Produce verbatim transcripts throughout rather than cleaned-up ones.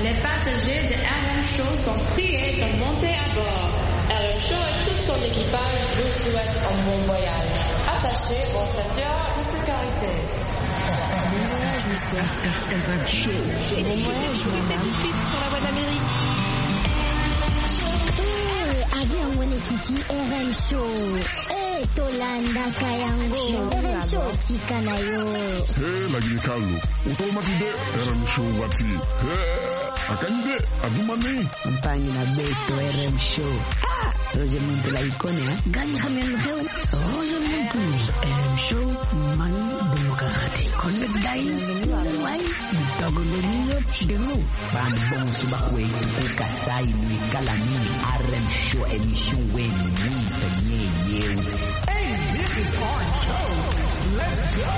Les passagers de R M Show sont priés de monter à bord. R M Show et tout son équipage vous souhaitent un bon voyage. Attachez vos ceintures de sécurité. Bon voyage, monsieur. R M Show. Bon voyage, madame. Tout de suite sur la voie d'Amérique. Avion Wenekiti R M Show. Eh, Tolanda Kayango. R M Show Tikanayo. Eh, lagi kalu. Automatide R M Show wati. Eh, akande adumani. Mpangi na beto R M Show. Ah, Roger Muntu la ikone ha. Gani hamen heu. Roger Muntu R M Show man demokrati. Konne dai. Wai. Dogo leniyo demo. Ban bon subakwe kuka sai ni kalani R M Show emission when we penye yew. Hey, this is our show. Let's go.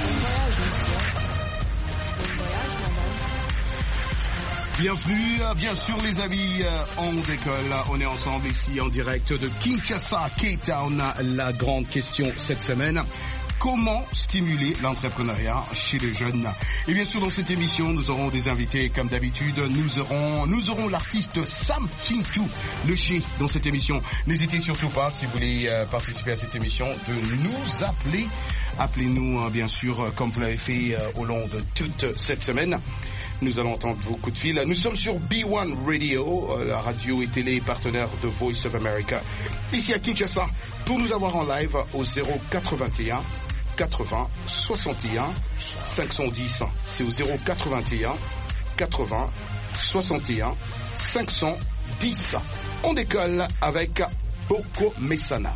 Bienvenue, bien sûr les amis, on décolle, on est ensemble ici en direct de Kinshasa, Cape Town. La grande question cette semaine, comment stimuler l'entrepreneuriat chez les jeunes? Et bien sûr dans cette émission nous aurons des invités comme d'habitude, nous aurons nous aurons l'artiste Sam Kintou, le chien dans cette émission. N'hésitez surtout pas si vous voulez euh, participer à cette émission de nous appeler. Appelez-nous euh, bien sûr euh, comme vous l'avez fait euh, au long de toute cette semaine. Nous allons entendre vos coups de fil. Nous sommes sur B one Radio, la radio et télé partenaire de Voice of America, ici à Kinshasa, pour nous avoir en live au zéro quatre-vingt-un quatre-vingts soixante et un cinq cent dix. C'est au zéro quatre-vingt-un quatre-vingts soixante et un cinq cent dix. On décolle avec Boko Messana.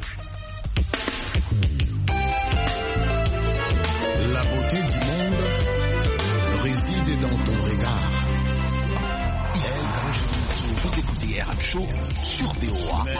La beauté du monde réside dans ton regard. Vous écoutez R M Show sur V O A.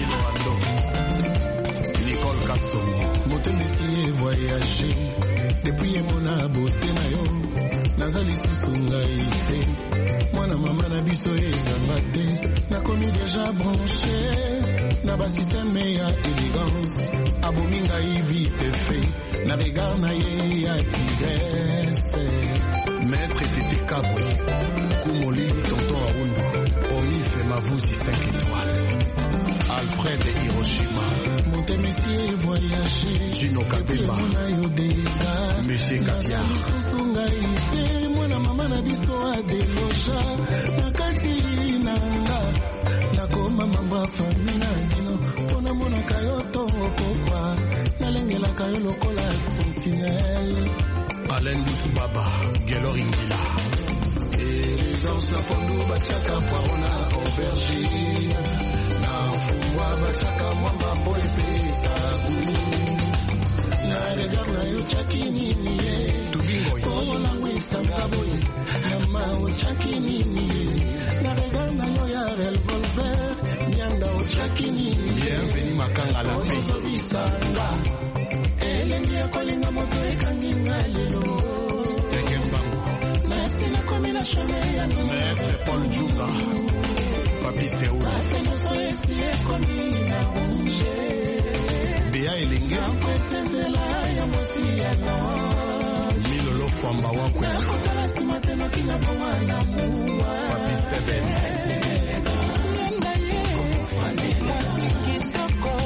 Nicole Kasson. Motem d'essayer voyager. Depuis mon beauté na yo. Nazali susunga ite. Mwana mama na biso ezanga te. Na komi déjà branché. Na ba système ya élégance. Abominga vite fait. Na regard na ye ya tigresse. Maître Tété Kabwe, Koumoli, Tonton Aoundou, Omi Femavouzi cinq étoiles, Alfred Hiroshima, Montemessier voyager, Gino Kabeba, Monsieur Katia, Susungaïte, Mwana Mama Nabiso Adelocha, Nakati Nanga, Nakoma Mamba Famina Dino, Pona Mona Kayoto Okopa, Nalengela Kayolo Kola Sentinelle. Alain Boussoubaba, Gelor Ingila. Élégance na pondu bachaka paona aubergine. Na mfungwa bachaka mwamba boy pesa guni. Na regard na yo chaki nini ye. Tubingo ye. Komo langwe sanga boy. Na mao chaki nini ye. Na regard na yo ya revolver. Nyanda o chaki nini ye. Bienvenue Makanga la paix. Komo bisanga. Elengi ya kolinga moto ekanginga lelo. Sekembango. Merci na komi na chemin ya no. Maître Paul Djouba. Papi Seoul. Afenoso esi ekomi na rouge. Bea Elenge. Na kwetezela ya mosi ya no. Milolo Fwamba Wakwe. Na kotala sima teno kina bonga na muwa. Papi Seben. Yenda ye. Fanela kitoko.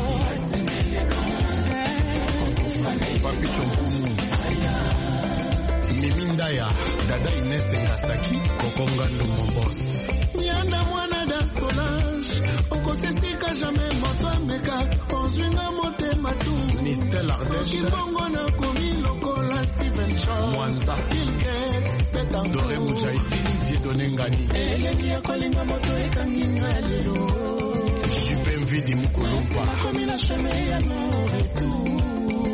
Papi Chompumu. Mimindaya, Dada Inès Ngasaki, Kokongando Mombos. Nyanda mwana da Solange, okotesika jamais moto ameka, ozwinga motema tu. Nistel Ardèche, Kibongo na komi lokola Stephen Chow. Mwanza, Bill Gates, Betancourt. Dore Mujahideen, Dieudonné Ngani. Elengi ya kolinga moto ekanginga lelo. Jupe Mvidi Mukulumba. Nakomi na chemin ya no retour.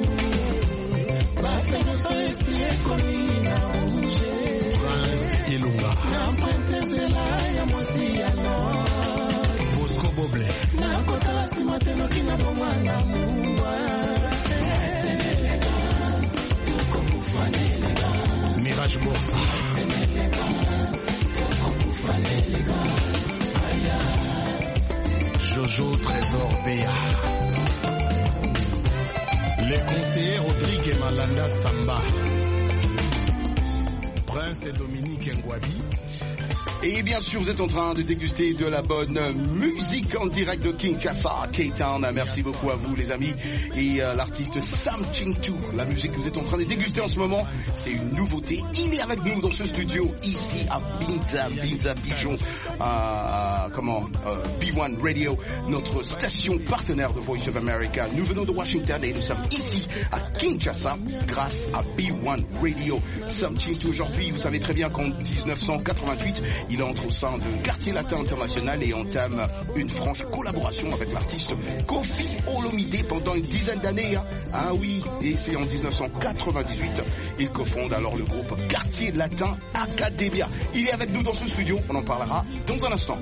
Bafenoso esi ekomi na rouge. Prince Ilunga. Na mpentezela ya mosi ya no. Bosco Boble. Na kotala sima teno kina bonga na muwa. Mirage Boursa. Jojo Trésor Béa. Les conseillers Rodrigue et Malanda Samba. Prince et Dominique Ngwabi. Et bien sûr, vous êtes en train de déguster de la bonne musique en direct de Kinshasa, K-Town. Merci beaucoup à vous, les amis. Et euh, l'artiste Sam Chintu, la musique que vous êtes en train de déguster en ce moment, c'est une nouveauté. Il est avec nous dans ce studio, ici à Binza, Binza Bijon, à, comment, euh, B one Radio, notre station partenaire de Voice of America. Nous venons de Washington et nous sommes ici à Kinshasa grâce à B one Radio. Sam Chintu, aujourd'hui, vous savez très bien qu'en dix-neuf cent quatre-vingt-huit, il entre au sein de Quartier Latin International et entame une franche collaboration avec l'artiste Koffi Olomide pendant une dizaine d'années. Hein. Ah oui, et c'est en dix-neuf cent quatre-vingt-dix-huit, il cofonde alors le groupe Quartier Latin Academia. Il est avec nous dans ce studio, on en parlera dans un instant.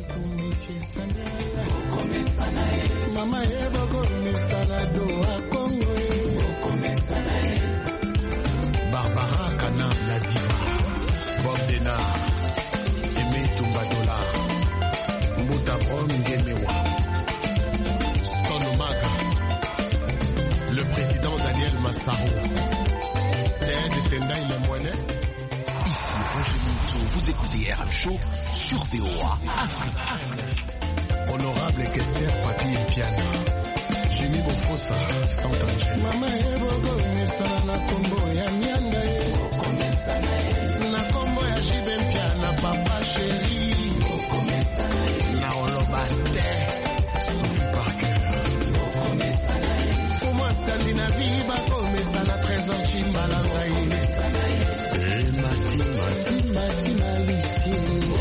Barbara Kana, la diva, Bob Denard, Aimé Tumbadola, Mbuta Brom Ngemewa, Stone Maga, le président Daniel Massaro, Ted Tendai Lemoine. Ici Roger Montou, vous écoutez R M Show sur V O A Afrique. Honorable Kester Papi et Piana, Jimmy Bofosa, Sant'Angelo. Mama Ebogo, Nesana na Kombo ya Mianda, na Kombo ya Jibem Piana, Papa Chéri, na Olobate, Sophie Parker. Pour moi, Scandinavie, Bako, Mesana, Trésor Chimbalangaï. Et Mati, Mati, Mati, Malicie.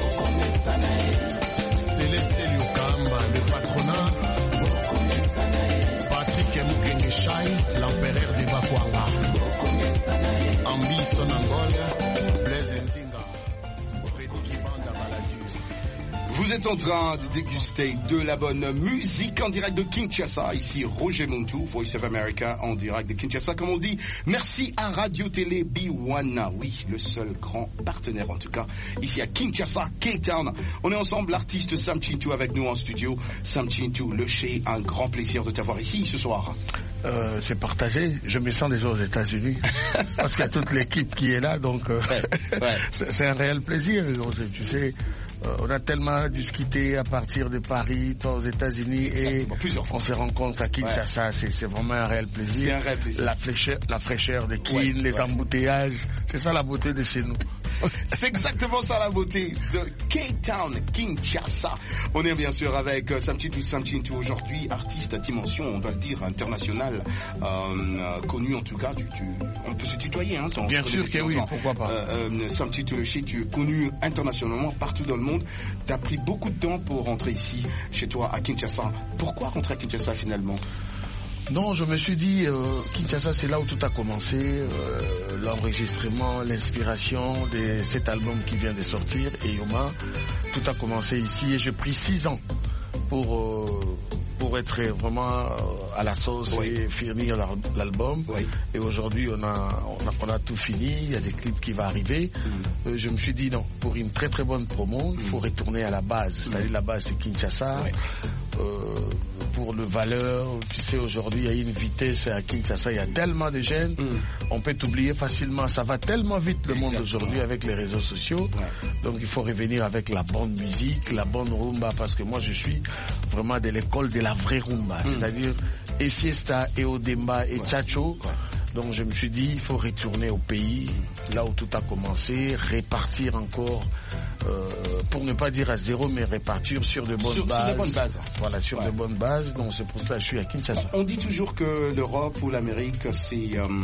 Céleste Liukamba, le patronat. Patrick Mukenge Shai, l'empereur de Bakwanga. Ambi Sonangol, Blaise Nzinga, Frédéric Banda Baladure. Vous êtes en train de déguster de la bonne musique en direct de Kinshasa. Ici Roger Montou, Voice of America en direct de Kinshasa. Comme on dit, merci à Radio Télé B one. Oui, le seul grand partenaire en tout cas. Ici à Kinshasa, K-Town. On est ensemble, l'artiste Sam Chintu avec nous en studio. Sam Chintu, le Chez, un grand plaisir de t'avoir ici ce soir. Euh, c'est partagé. Je me sens déjà aux États-Unis parce qu'il y a toute l'équipe qui est là, donc euh, ouais, ouais. c'est, c'est un réel plaisir. Tu sais, euh, on a tellement discuté à partir de Paris, toi aux États-Unis, et on se rencontre à Kinshasa. Ouais. C'est, c'est vraiment un réel plaisir. C'est un réel plaisir. La fraîcheur, la fraîcheur de Kin, ouais, les ouais. embouteillages, c'est ça la beauté de chez nous. C'est exactement ça la beauté de K-Town, Kinshasa. On est bien sûr avec Sam Chintu, Sam Chintu aujourd'hui, artiste à dimension, on doit le dire, internationale, euh, connu en tout cas. Tu, tu, on peut se tutoyer, hein. Bien sûr que oui, pourquoi pas. Euh, euh, Sam Chintu, le Chez, tu es connu internationalement partout dans le monde. Tu as pris beaucoup de temps pour rentrer ici, chez toi, à Kinshasa. Pourquoi rentrer à Kinshasa finalement? Non, je me suis dit, euh, Kinshasa, c'est là où tout a commencé, euh, l'enregistrement, l'inspiration de cet album qui vient de sortir, et Yoma, tout a commencé ici, et j'ai pris six ans pour euh, pour être vraiment à la sauce, oui, et finir l'album. Oui. Et aujourd'hui, on a, on a on a tout fini. Il y a des clips qui vont arriver. Mm. Euh, je me suis dit non, pour une très très bonne promo, il mm. faut retourner à la base. C'est-à-dire mm. la base, c'est Kinshasa. Oui. Euh, pour le valeur, tu sais, aujourd'hui il y a une vitesse à Kinshasa, il y a tellement de jeunes, mm. on peut t'oublier facilement, ça va tellement vite le monde aujourd'hui avec les réseaux sociaux, ouais. Donc il faut revenir avec la bonne musique, la bonne rumba, parce que moi je suis vraiment de l'école de la vraie rumba, mm. c'est-à-dire et fiesta, et odemba, et ouais. chacho. Ouais. Donc je me suis dit, il faut retourner au pays, là où tout a commencé, répartir encore, euh, pour ne pas dire à zéro, mais répartir sur de bonnes sur, bases. Sur de bonnes bases. Voilà, sur ouais. de bonnes bases. Donc c'est pour cela que je suis à Kinshasa. On dit toujours que l'Europe ou l'Amérique, c'est euh,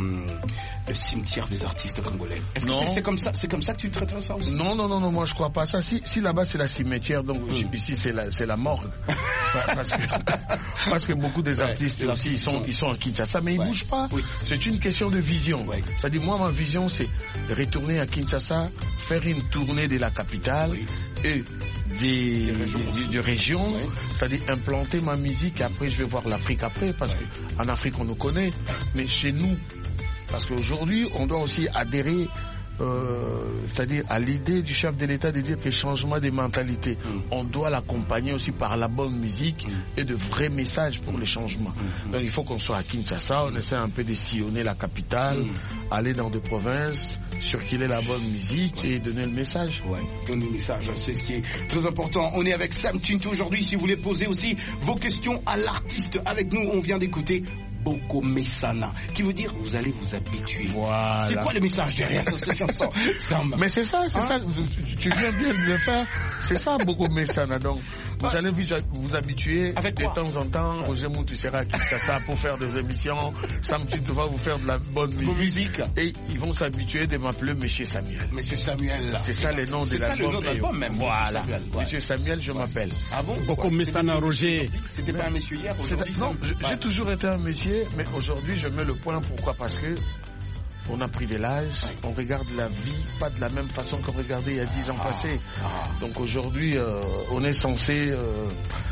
le cimetière des artistes congolais. Est-ce que c'est, c'est comme ça, c'est comme ça que tu traites ça aussi? Non, non, non, non, moi je crois pas ça. Si, si là-bas c'est la cimetière, donc mmh. ici c'est la, c'est la morgue. parce, que, parce que beaucoup des artistes ouais, aussi, ils sont, ils sont à Kinshasa, mais ils ouais. bougent pas. Oui. C'est une question de vision. Ouais. C'est-à-dire, moi, ma vision, c'est de retourner à Kinshasa, faire une tournée de la capitale oui. et des, des régions, des, des régions ouais. c'est-à-dire implanter ma musique, et après, je vais voir l'Afrique après, parce ouais. qu'en Afrique, on nous connaît, mais chez nous, parce qu'aujourd'hui, on doit aussi adhérer euh, c'est-à-dire à l'idée du chef de l'État de dire que changement des mentalités, mm. on doit l'accompagner aussi par la bonne musique mm. et de vrais messages pour mm. les changements. Mm. Donc il faut qu'on soit à Kinshasa, on essaie un peu de sillonner la capitale, mm. aller dans des provinces, circuler la bonne musique et donner le message. Ouais, donner le message, c'est ce qui est très important. On est avec Sam Chintou aujourd'hui. Si vous voulez poser aussi vos questions à l'artiste avec nous, on vient d'écouter Boko Messana, qui veut dire vous allez vous habituer. Voilà. C'est quoi le message derrière cette chanson? Mais c'est ça, c'est hein? ça. Tu viens bien de le faire. C'est ça, Boko Messana. Donc, vous ah. allez vous, vous habituer. Avec de quoi? temps en temps. Roger Moutou sera à Kinshasa pour faire des émissions. Sam Chintou va vous faire de la bonne musique. musique. Et ils vont s'habituer de m'appeler Monsieur Samuel. Monsieur Samuel. C'est ça le nom de l'album. C'est ça le nom de l'album même. Voilà. Samuel, ouais. Monsieur Samuel, je ouais. m'appelle. Ah bon? Boko Messana, Roger. C'était pas un monsieur hier, aujourd'hui? Non, j'ai toujours été un monsieur, mais aujourd'hui je mets le point. Pourquoi? Parce que on a pris de l'âge, oui. on regarde la vie pas de la même façon qu'on regardait il y a dix ans ah, passés. Ah. Donc aujourd'hui, euh, on est censé, euh,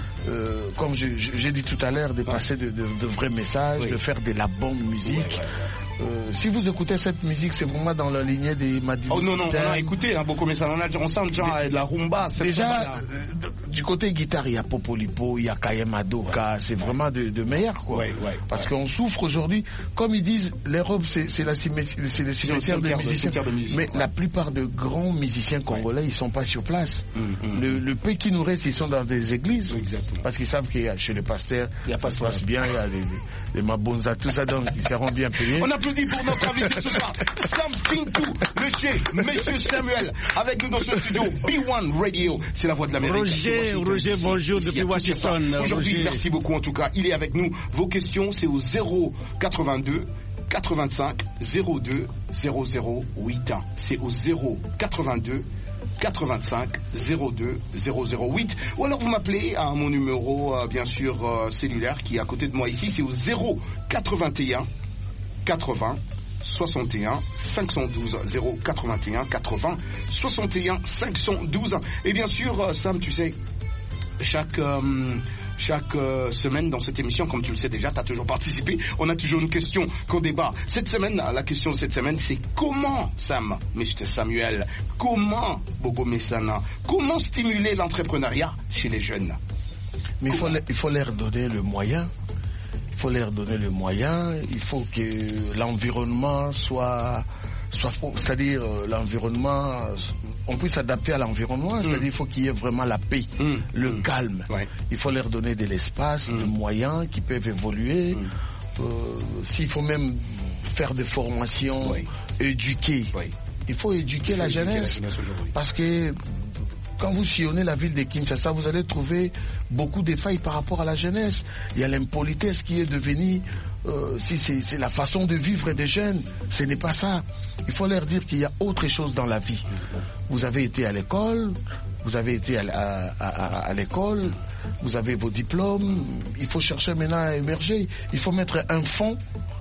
euh, comme j'ai dit tout à l'heure, de passer de, de, de vrais messages, oui. de faire de la bonne musique. Ouais, ouais, ouais. Euh, si vous écoutez cette musique, c'est vraiment dans la lignée des Madibu. Oh non, non, on a écouté, hein, beaucoup, mais ça on a on sent genre de la rumba. Déjà, euh, du côté guitare, il y a Popolipo, il y a Kayem Adoka, ouais. c'est vraiment de, de meilleur, quoi. Ouais, ouais, Parce ouais. qu'on souffre aujourd'hui, comme ils disent, l'Europe, c'est la cimetière, c'est le cimetière des musiciens. De musique, mais ouais. la plupart de grands musiciens congolais, ouais. ils sont pas sur place. Mmh, mmh. Le, le peu qui nous reste, ils sont dans des églises. Exactement. Parce qu'ils savent qu'il y a chez les pasteurs, il y a pas se passe bien, il y a des, des mabonzas, tout ça, donc ils seront bien payés. On applaudit pour notre invité ce soir, Sam Chintou, le chef, Monsieur Samuel, avec nous dans ce studio, B one Radio, c'est la voix de l'Amérique. Roger, Roger, bonjour depuis Washington. Aujourd'hui, merci beaucoup en tout cas, il est avec nous. Vos questions, c'est au zéro quatre-vingt-deux quatre-vingt-cinq zéro deux zéro zéro huit. C'est au zéro quatre-vingt-deux quatre-vingt-cinq zéro deux zéro zéro huit, ou alors vous m'appelez à mon numéro euh, bien sûr euh, cellulaire qui est à côté de moi ici, c'est au zéro quatre-vingt-un quatre-vingts soixante et un cinq cent douze, zéro quatre-vingt-un quatre-vingts soixante et un cinq cent douze. Et bien sûr euh, Sam, tu sais, chaque euh, Chaque euh, semaine dans cette émission, comme tu le sais déjà, tu as toujours participé, on a toujours une question qu'on débat. Cette semaine, la question de cette semaine, c'est comment, Sam, Monsieur Samuel, comment, Boko Messana, comment stimuler l'entrepreneuriat chez les jeunes? Mais il faut, il faut leur donner le moyen. Il faut leur donner le moyen. Il faut que l'environnement soit... soit c'est-à-dire euh, l'environnement, on puisse s'adapter à l'environnement, c'est-à-dire il faut qu'il y ait vraiment la paix, mmh. le mmh. calme. Ouais. Il faut leur donner de l'espace, mmh. des moyens qui peuvent évoluer. Mmh. Euh, s'il faut même faire des formations, ouais. éduquer. Ouais. Il faut éduquer, il faut la, éduquer jeunesse, la jeunesse parce que quand vous sillonnez la ville de Kinshasa, vous allez trouver beaucoup de failles par rapport à la jeunesse. Il y a l'impolitesse qui est devenue, euh, si c'est la façon de vivre des jeunes, ce n'est pas ça. Il faut leur dire qu'il y a autre chose dans la vie. Vous avez été à l'école, vous avez été à, à, à, à l'école, vous avez vos diplômes, il faut chercher maintenant à émerger. Il faut mettre un fonds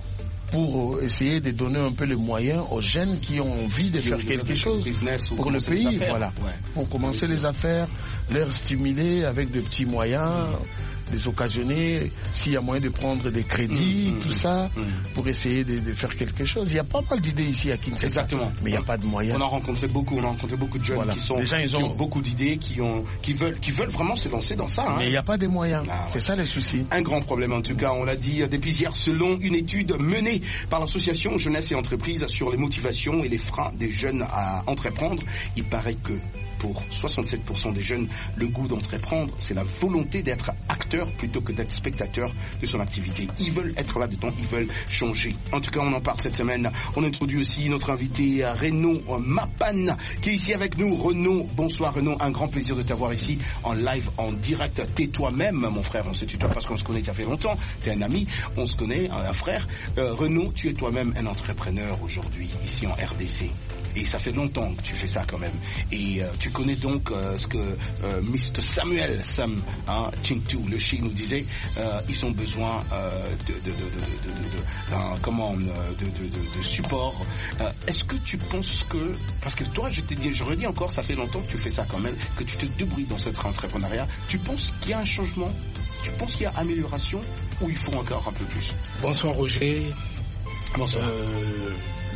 pour essayer de donner un peu les moyens aux jeunes qui ont envie de faire quelque chose pour le pays, voilà, ouais. pour commencer les affaires, leur stimuler avec de petits moyens, les occasionner, s'il y a moyen de prendre des crédits, mmh, tout mmh, ça, mmh. pour essayer de, de faire quelque chose. Il y a pas mal d'idées ici à Kinshasa. Exactement. Mais il n'y a pas de moyens. On a rencontré beaucoup, on a rencontré beaucoup de jeunes voilà. qui sont, gens, ils ont... qui ont beaucoup d'idées, qui ont, qui veulent, qui veulent vraiment se lancer dans ça. Hein. Mais il n'y a pas de moyens. Ah, ouais. C'est ça le souci. Un grand problème en tout cas, on l'a dit depuis hier, selon une étude menée par l'association Jeunesse et Entreprises sur les motivations et les freins des jeunes à entreprendre, il paraît que pour soixante-sept pour cent des jeunes, le goût d'entreprendre, c'est la volonté d'être acteur plutôt que d'être spectateur de son activité. Ils veulent être là-dedans, ils veulent changer. En tout cas, on en parle cette semaine. On introduit aussi notre invité Renaud Mapan, qui est ici avec nous. Renaud, bonsoir Renaud, un grand plaisir de t'avoir ici en live, en direct. T'es toi-même, mon frère, on se tutoie parce qu'on se connaît, ça fait longtemps. T'es un ami, on se connaît, un frère. Euh, Renaud, tu es toi-même un entrepreneur aujourd'hui, ici en R D C. Et ça fait longtemps que tu fais ça quand même. Et euh, tu connais donc euh, ce que euh, mister Samuel, Sam hein, Chintou, le Chi nous disait. Euh, ils ont besoin euh, de, de, de, de, de, de, de, euh, comment, euh, de, de, de, de support. Euh, Est-ce que tu penses que, parce que toi, je t'ai dit, je redis encore, ça fait longtemps que tu fais ça quand même, que tu te débrouilles dans cet entrepreneuriat. Tu penses qu'il y a un changement? Tu penses qu'il y a amélioration ou il faut encore un peu plus? Bonsoir Roger. Bonsoir. Euh,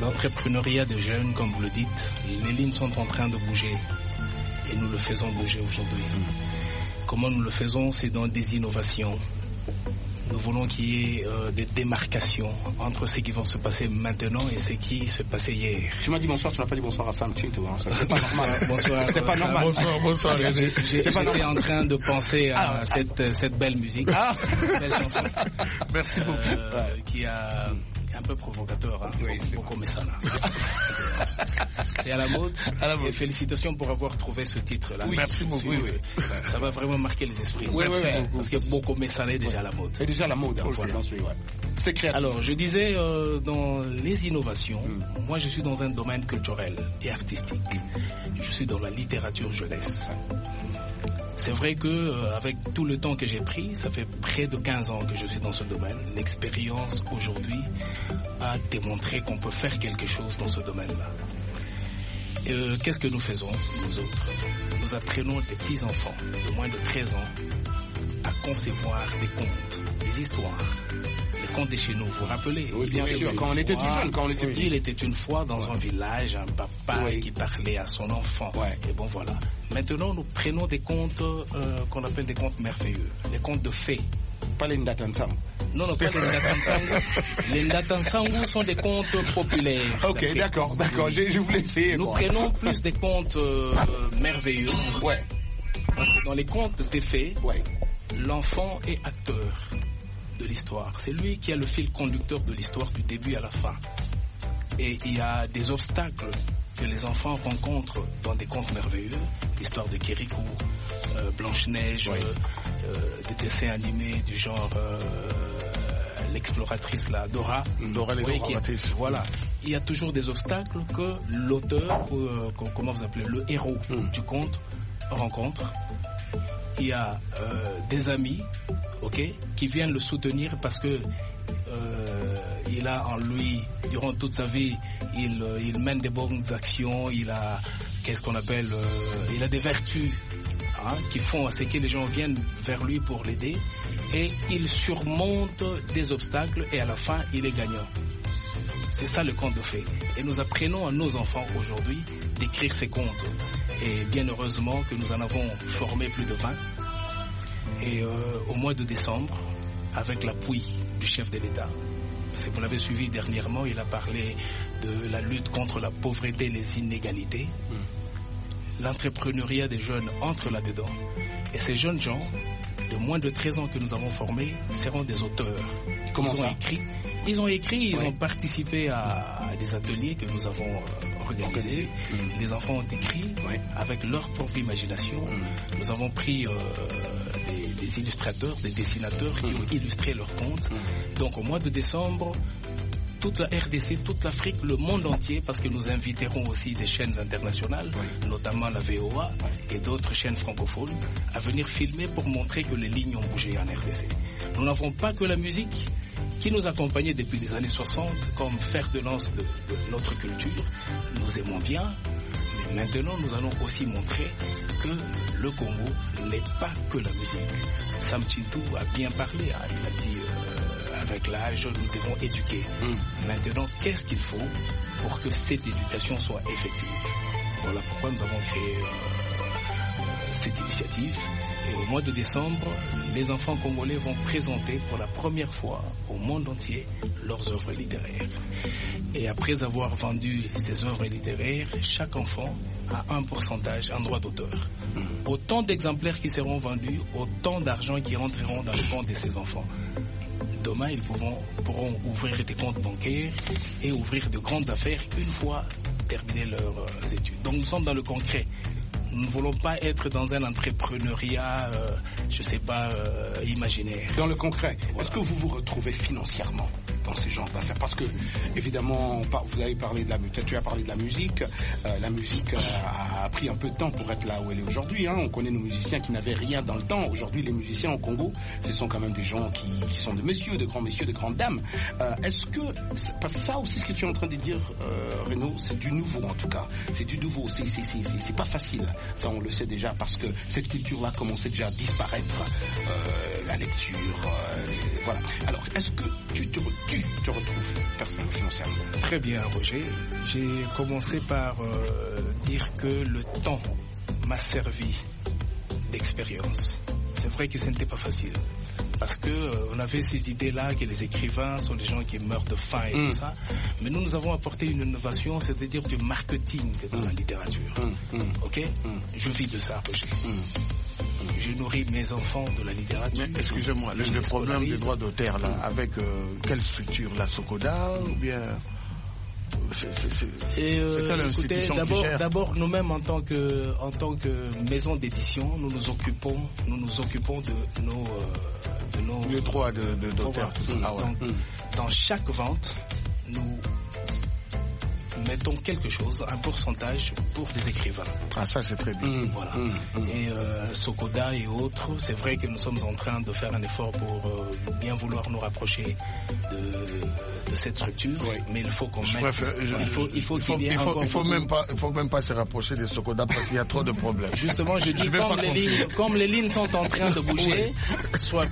l'entrepreneuriat des jeunes, comme vous le dites, les lignes sont en train de bouger et nous le faisons bouger aujourd'hui. Comment nous le faisons? C'est dans des innovations. Nous voulons qu'il y ait euh, des démarcations entre ce qui va se passer maintenant et ce qui se passait hier. Tu m'as dit bonsoir, tu n'as pas dit bonsoir à Sam Chinto. Hein. C'est pas normal. Bonsoir. C'est pas normal. Bonsoir, bonsoir. J'étais en train de penser à ah, cette, cette belle musique, ah. belle chanson. Merci beaucoup. Euh, ouais. Qui a un peu provocateur, hein. Oui, beaucoup Messana. C'est à la mode. À la mode. Et félicitations pour avoir trouvé ce titre-là. Oui, merci beaucoup. Oui, oui. Ça va vraiment marquer les esprits. Oui, merci oui, beaucoup. Parce que beaucoup Messana est déjà à la mode. C'est déjà à la mode. Hein, voilà. Ouais. C'est créatif. Alors, je disais, euh, dans les innovations, mm. moi je suis dans un domaine culturel et artistique. Je suis dans la littérature jeunesse. C'est vrai que euh, avec tout le temps que j'ai pris, ça fait près de quinze ans que je suis dans ce domaine. L'expérience aujourd'hui a démontré qu'on peut faire quelque chose dans ce domaine-là. Euh, qu'est-ce que nous faisons, nous autres? Nous apprenons des petits-enfants de moins de treize ans à concevoir des contes, des histoires. Les contes de chez nous, vous vous rappelez? Oui, bien sûr, quand on était tout jeune, quand on était petit. Il était une fois dans ouais. un village, un papa oui. qui parlait à son enfant. Ouais. Et bon, voilà. Maintenant, nous prenons des contes euh, qu'on appelle des contes merveilleux, des contes de fées. Pas les Ndatansangu. Non, non, pas les Ndatansangu. Les Ndatansangu sont des contes populaires. Ok, d'accord, d'accord, je, je voulais essayer. Nous bon. prenons plus des contes euh, merveilleux. Ouais. Parce que dans les contes des fées, ouais. l'enfant est acteur de l'histoire. C'est lui qui a le fil conducteur de l'histoire du début à la fin. Et il y a des obstacles que les enfants rencontrent dans des contes merveilleux, l'histoire de Kirikou, euh, Blanche-Neige, oui. euh, des dessins animés du genre euh, l'exploratrice là, Dora. Dora l'exploratrice. Oui, voilà. Il y a toujours des obstacles que l'auteur, euh, comment vous appelez, le héros mm. du conte rencontre. Il y a euh, des amis, ok, qui viennent le soutenir parce que euh, il a en lui, durant toute sa vie, il, euh, il mène des bonnes actions, il a, qu'est-ce qu'on appelle, euh, il a des vertus hein, qui font à ce que les gens viennent vers lui pour l'aider et il surmonte des obstacles et à la fin, il est gagnant. C'est ça le conte de fées. Et nous apprenons à nos enfants aujourd'hui d'écrire ces contes. Et bien heureusement que nous en avons formé plus de vingt. Et euh, au mois de décembre, avec l'appui du chef de l'État, si vous l'avez suivi dernièrement, il a parlé de la lutte contre la pauvreté et les inégalités. Mmh. L'entrepreneuriat des jeunes entre là-dedans. Et ces jeunes gens, de moins de treize ans que nous avons formés, seront des auteurs. Comment ils ont ça? écrit, Ils ont écrit, ils oui. ont participé à, à des ateliers que nous avons euh, organisés. Mmh. Les enfants ont écrit oui. avec leur propre imagination. Mmh. Nous avons pris euh, des, des illustrateurs, des dessinateurs qui mmh. ont illustré leurs contes. Mmh. Donc au mois de décembre, toute la R D C, toute l'Afrique, le monde entier, parce que nous inviterons aussi des chaînes internationales, oui. notamment la V O A oui. et d'autres chaînes francophones, à venir filmer pour montrer que les lignes ont bougé en R D C. Nous n'avons pas que la musique qui nous accompagnait depuis les années soixante comme fer de lance de, de notre culture. Nous aimons bien, mais maintenant nous allons aussi montrer que le Congo n'est pas que la musique. Sam Chintou a bien parlé, hein, il a dit... Euh, avec l'âge, nous devons éduquer. Mmh. Maintenant, qu'est-ce qu'il faut pour que cette éducation soit effective? Voilà pourquoi nous avons créé euh, cette initiative. Et au mois de décembre, les enfants congolais vont présenter pour la première fois au monde entier leurs œuvres littéraires. Et après avoir vendu ces œuvres littéraires, chaque enfant a un pourcentage, un droit d'auteur. Mmh. Autant d'exemplaires qui seront vendus, autant d'argent qui rentreront dans le compte de ces enfants. Demain, ils pourront, pourront ouvrir des comptes bancaires et ouvrir de grandes affaires une fois terminé leurs euh, études. Donc nous sommes dans le concret. Nous ne voulons pas être dans un entrepreneuriat, euh, je ne sais pas, euh, imaginaire. Dans le concret, voilà. Est-ce que vous vous retrouvez financièrement dans ces genres d'affaires? Parce que, évidemment, vous avez parlé de la, tu as parlé de la musique. Euh, la musique a, a pris un peu de temps pour être là où elle est aujourd'hui. Hein. On connaît nos musiciens qui n'avaient rien dans le temps. Aujourd'hui, les musiciens au Congo, ce sont quand même des gens qui, qui sont de messieurs, de grands messieurs, de grandes dames. Euh, est-ce que, parce que ça aussi, ce que tu es en train de dire, euh, Renaud, c'est du nouveau en tout cas. C'est du nouveau. C'est, c'est, c'est, c'est, c'est pas facile. Ça, on le sait déjà parce que cette culture-là commençait déjà à disparaître. Euh, la lecture, euh, voilà. Alors, est-ce que tu te tu te retrouves personnellement, financièrement? Très bien, Roger. J'ai commencé par euh, dire que le temps m'a servi d'expérience. C'est vrai que ce n'était pas facile. Parce que euh, on avait ces idées-là que les écrivains sont des gens qui meurent de faim et mmh. tout ça. Mais nous, nous avons apporté une innovation, c'est-à-dire du marketing dans mmh. la littérature. Mmh. Ok mmh. Je vis de ça, Roger. Mmh. Je nourris mes enfants de la littérature. Mais excusez-moi, le, le problème des droits d'auteur, là, avec euh, quelle structure? La SOCODA ou bien... C'est, c'est, c'est, et euh, écoutez, d'abord, d'abord nous-mêmes en tant que en tant que maison d'édition, nous nous occupons, nous nous occupons de nos euh, de nos les droits de, de d'auteur. Ah ouais. Donc, mmh. dans chaque vente, nous mettons quelque chose, un pourcentage pour des écrivains. Ah, ça c'est très bien. Mmh, voilà. Mmh, mmh. Et euh, SOCODA et autres, c'est vrai que nous sommes en train de faire un effort pour euh, bien vouloir nous rapprocher de, de cette structure, oui. mais il faut qu'on mette... Préfère, je, il faut, il faut qu'il y ait il faut, encore... Il faut même pas, il faut même pas se rapprocher de SOCODA parce qu'il y a trop de problèmes. Justement, je dis, je comme, les lignes, comme les lignes sont en train de bouger, oui. soit...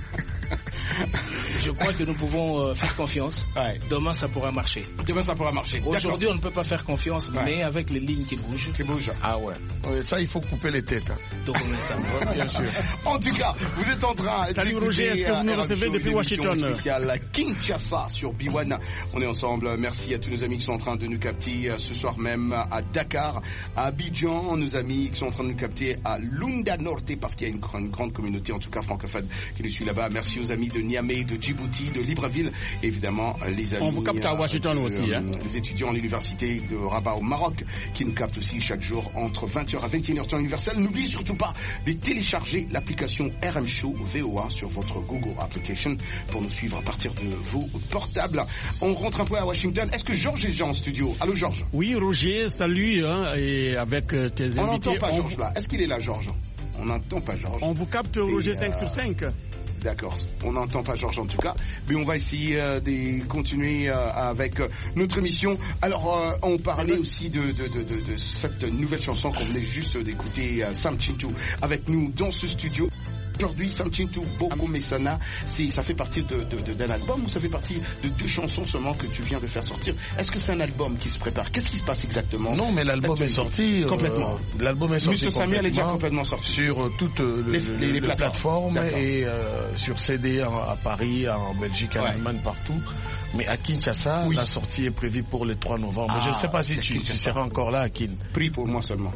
Je crois que nous pouvons euh, faire confiance. Ouais. Demain, ça pourra marcher. Demain, ça pourra marcher. Aujourd'hui, on ne peut pas faire confiance, ouais. mais avec les lignes qui bougent. Qui bougent. Ah ouais. ouais ça, il faut couper les têtes. Hein. Donc, on met ça. Ouais, bien sûr. En tout cas, vous êtes en train. Salut Roger, est-ce que vous nous recevez depuis Washington? Spécial Kinshasa sur B un. On est ensemble. Merci à tous nos amis qui sont en train de nous capter ce soir même à Dakar, à Abidjan. Nos amis qui sont en train de nous capter à Lunda Norte parce qu'il y a une, une grande communauté, en tout cas francophone, qui nous suit là-bas. Merci aux amis de Niamey, de Djibouti, de Libreville, évidemment les amis. On vous capte à Washington euh, aussi, hein. Les étudiants à l'université de Rabat au Maroc qui nous captent aussi chaque jour entre vingt heures à vingt et une heures temps universel. N'oubliez surtout pas de télécharger l'application R M Show V O A sur votre Google Application pour nous suivre à partir de vos portables. On rentre un peu à Washington. Est-ce que Georges est déjà en studio? Allô Georges? Oui Roger, salut hein, et avec euh, tes invités. On n'entend pas Georges là. Est-ce qu'il est là Georges? On n'entend pas Georges. On vous capte Roger et, cinq sur cinq. D'accord, on n'entend pas Georges en tout cas, mais on va essayer euh, de continuer euh, avec euh, notre émission. Alors, euh, on parlait aussi de, de, de, de, de cette nouvelle chanson qu'on venait juste d'écouter, euh, Sam Chintu, avec nous dans ce studio. Aujourd'hui, Sam Chintu Boko Messana, c'est, ça fait partie de, de, de, d'un album ou ça fait partie de deux chansons seulement que tu viens de faire sortir? Est-ce que c'est un album qui se prépare? Qu'est-ce qui se passe exactement? Non, mais l'album est sorti. Complètement. Euh, l'album est sorti. Mister Samuel est déjà complètement sorti. Sur euh, toutes euh, les, le, les, les plateformes, plateformes et euh, sur C D en, à Paris, en Belgique, en ouais. Allemagne, partout. Mais à Kinshasa, oui. la sortie est prévue pour le trois novembre. Ah, je ne sais pas si tu, tu seras encore là à Kin. Prie pour moi seulement.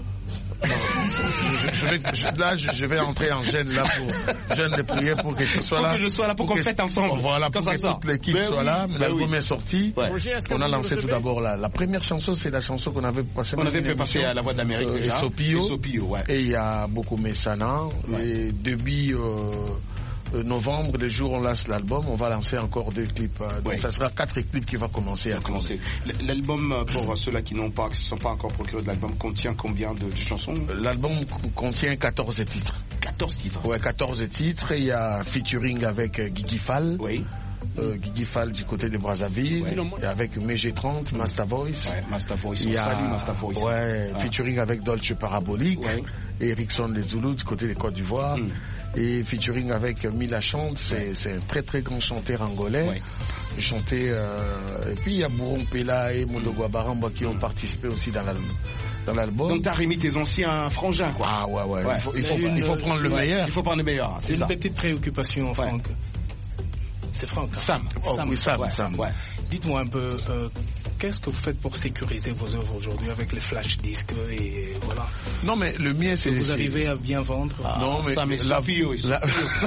je, je vais, je, là, je, je vais entrer en gêne là pour gêne de prière pour que tu sois pour là. Pour que je sois là, pour, pour qu'on fête ensemble. Voilà, pour que toute l'équipe ben soit oui, là. Ben l'album oui. est sorti. Ouais. Roger, on a lancé tout d'abord la, la première chanson, c'est la chanson qu'on avait passée. On avait fait passer à La Voix de l'Amérique. Euh, et Sopio. Ouais. Et il y a beaucoup Messana. Ouais. Et depuis euh, novembre, le jour où on lance l'album, on va lancer encore deux clips. Donc ouais. ça sera quatre clips qui vont commencer à commencer. L'album, pour ceux-là qui n'ont pas, qui ne sont pas encore procurés de l'album, contient combien de, de chansons? L'album contient quatorze titres. quatorze titres. Ouais, quatorze titres. Et il y a featuring avec Guigui Fall. Oui. Euh, Guigui Fall du côté de Brazzaville, ouais. et avec M G trente, ouais. Master Voice. Ouais, Master Voice. Il y a, Salut Master Voice. Ouais, ah. featuring avec Dolce Parabolique, ouais. et Erickson Les Zoulous du côté des Côte d'Ivoire, mm. et featuring avec Mila Chante, c'est, ouais. c'est un très très grand chanteur angolais. Ouais. Chanté, euh, et puis il y a Bouron Pela et Mondogo Baramba qui ont participé aussi dans l'album. Dans l'album. Donc t'as remis tes anciens frangins, quoi. Ah ouais, ouais. ouais. Il, faut, il, faut, une, il faut prendre le ouais. meilleur. Il faut prendre le meilleur. C'est, c'est une petite préoccupation, Franck. Ouais. C'est Franck. Sam. Oh, Sam. Oui, Sam, ouais. Sam. Ouais. Dites-moi un peu, euh, qu'est-ce que vous faites pour sécuriser vos œuvres aujourd'hui avec les flash disques et voilà. Non, mais le mien, c'est. Vous c'est... arrivez à bien vendre. Ah, non, mais Sam et la vie. La...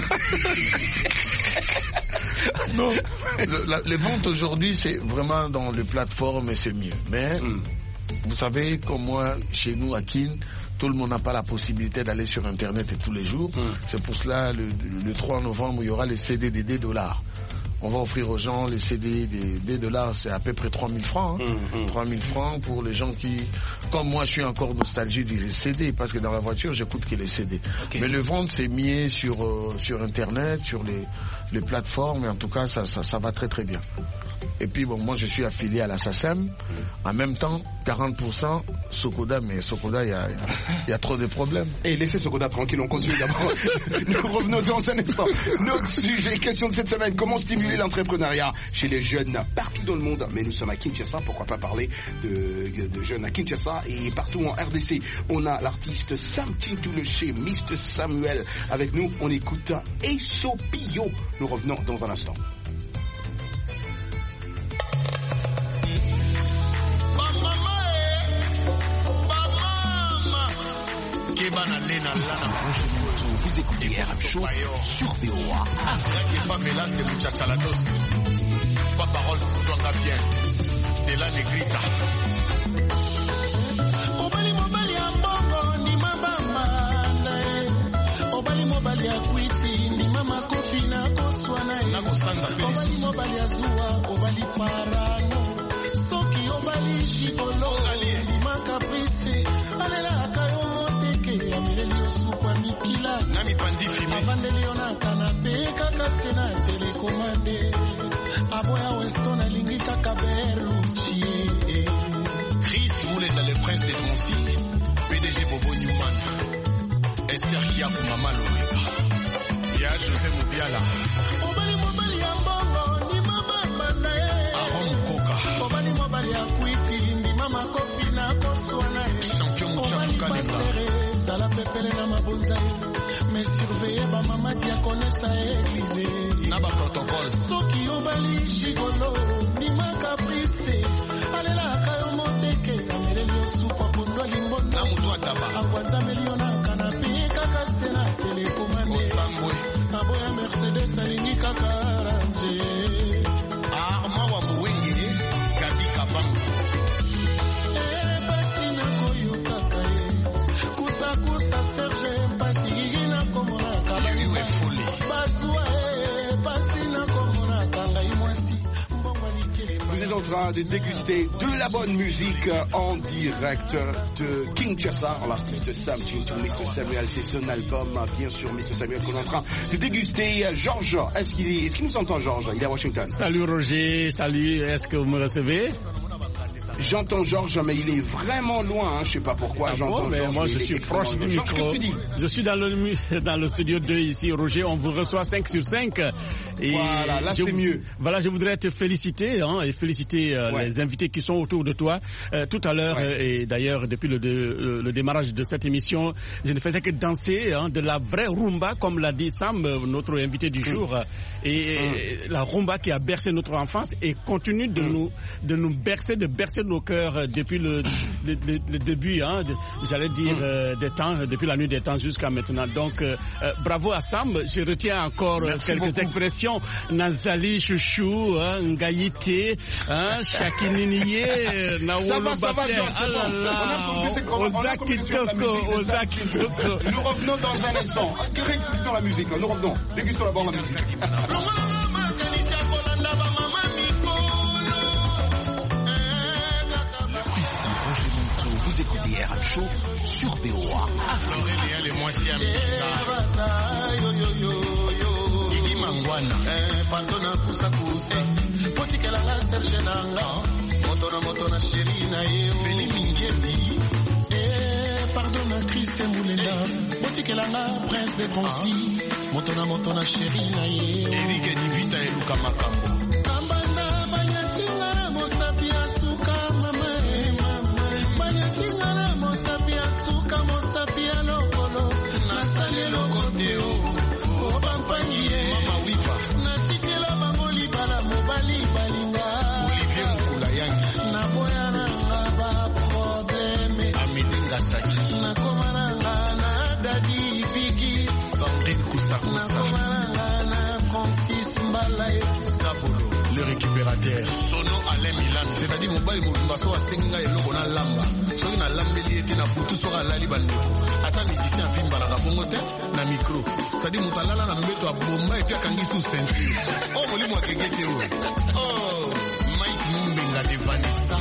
non, le, la, les ventes aujourd'hui, c'est vraiment dans les plateformes et c'est mieux. Mais mm. vous savez, comme moi, chez nous à Kin, tout le monde n'a pas la possibilité d'aller sur Internet tous les jours. Mm. C'est pour cela, le, le trois novembre, il y aura les C D des deux dollars. On va offrir aux gens les C D des deux dollars, c'est à peu près trois mille francs. Hein. Mm, mm. trois mille francs pour les gens qui... Comme moi, je suis encore nostalgique des C D, parce que dans la voiture, j'écoute que les C D. Okay. Mais le vente, c'est mieux sur, euh, sur Internet, sur les, les plateformes, et en tout cas, ça, ça, ça va très très bien. Et puis, bon, moi, je suis affilié à la S A C E M. En même temps, quarante pour cent Socoda, mais Socoda, il y a, Il y a trop de problèmes. Et laissez Sokoda tranquille, on continue d'abord. Nous revenons dans un instant. Notre sujet, question de cette semaine, comment stimuler l'entrepreneuriat chez les jeunes partout dans le monde. Mais nous sommes à Kinshasa, pourquoi pas parler de, de jeunes à Kinshasa et partout en R D C. On a l'artiste Sam Tintouleché, mister Samuel avec nous. On écoute Esopio. Nous revenons dans un instant. Vous écoutez R M Show sur V O A. Pas parole, soit bien. C'est la négrita. Obali mobali ya mbongo ni mabamba. Obali mobali ya kwiti ni mama kofi na koswana. Obali mobali ya zuwa, obali parano. Soki obali shikolo, ni makaprisi. Alela akayo moteke, ameleli osupa mikila. Nami panzi fimi. Avandeli ona kanape, kakase na telekomande. Aboya Weston alingi kaka Berlucci. Chris Mouleta, le prince des Droncy, P D G Bobo Newman, Esther Kiakou Mama Loretta, Ya José Moubiala. Obali mobali ya mbongo ni mama mandae. Aron Koka. Obali mobali ya kwiti ni mama kofi na koswana. Champion Mouchakou Kanema. Obali pastere zala pepele na mabonzae. Mais surveiller ba mama diakonesa église. Naba protocole. Soki obali shigolo ni makaprice. Alela akayo moteke ameleli osupa pondo limbo. Na mutu ataba. Akwanza miliona kanapi kaka sena telekomande. Osambwe. Aboya Mercedes alingi kaka aranje. Arma wa buwenge Gabi Kabango. Eh basi na koyo kaka ye. Kusa kusa Serge basi gigina komona kaba. Liwe fuli. Basua eh basi na komona kanga imwasi. Vous êtes en train de déguster de la bonne musique en direct de Kinshasa. L'artiste Sam Tintou, mister Samuel, c'est son album, bien sûr, mister Samuel, qu'on est en train de déguster. Georges, est-ce qu'il est, est-ce qu'il nous entend, Georges? Il est à Washington. Salut Roger, salut, est-ce que vous me recevez? J'entends Georges, mais il est vraiment loin, hein. Je sais pas pourquoi. Ah j'entends bon, mais Georges, moi mais je suis proche du Georges, micro. qu'est-ce que tu dis? Je suis dans le, dans le studio deux ici, Roger. On vous reçoit cinq sur cinq. Et voilà, là je, c'est mieux. Voilà, je voudrais te féliciter, hein, et féliciter euh, ouais. les invités qui sont autour de toi. Euh, tout à l'heure, ouais. euh, et d'ailleurs depuis le, de, le démarrage de cette émission, je ne faisais que danser, hein, de la vraie rumba, comme l'a dit Sam, notre invité du jour. Mmh. Et mmh. la rumba qui a bercé notre enfance et continue de mmh. nous, de nous bercer, de bercer nos cœurs depuis le, le, le, le début, hein, de, j'allais dire euh, des temps, depuis la nuit des temps jusqu'à maintenant. Donc euh, euh, bravo à Sam. Je retiens encore euh, quelques beaucoup. expressions. Nazali chouchou, hein, Ngaïté, hein, Chakininiye, Nawolo Bater, Ozaki Toko, Ozaki Toko. Nous revenons dans un instant. Dégustons la musique. Nous revenons. Dégustons d'abord la musique. Vous écoutez R M Show sur V O A. L'Aurélien, les moitiés Gigi Mangwana, pardonna kusa kusa. Potikela la Serge Nanga, motona motona chérie na ye. Feli Mingendi, eh pardonna Christian Moulenda. Potikela la prince de Bonsi, motona motona chérie na ye. Eric Edivita et Luka Makambo. Kambana banyatinga na mosapia suka mama. Tingana mosapia suka mosapia lokolo nasale lokoteo obampangie mama wipa natikela bango libala mobali balinga Olivier Mukula yangi na boya nanga ba probleme amidinga saki na komananga na dadi bigi Sandrine Kusakusa na komananga na Francis Mbalaye Sabolo le récupérateur Sono Alain Milan c'est-à-dire mobali mobimba so asenga eloko na lamba soki na lambeli ete na butu soki alali bandeko ata musicien avimbalaka bongo te na micro c'est-à-dire moto alala na mbeto abomba epi akangi su ceinture o molimo akenge te oyo oh Mike Mumbenga de Vanessa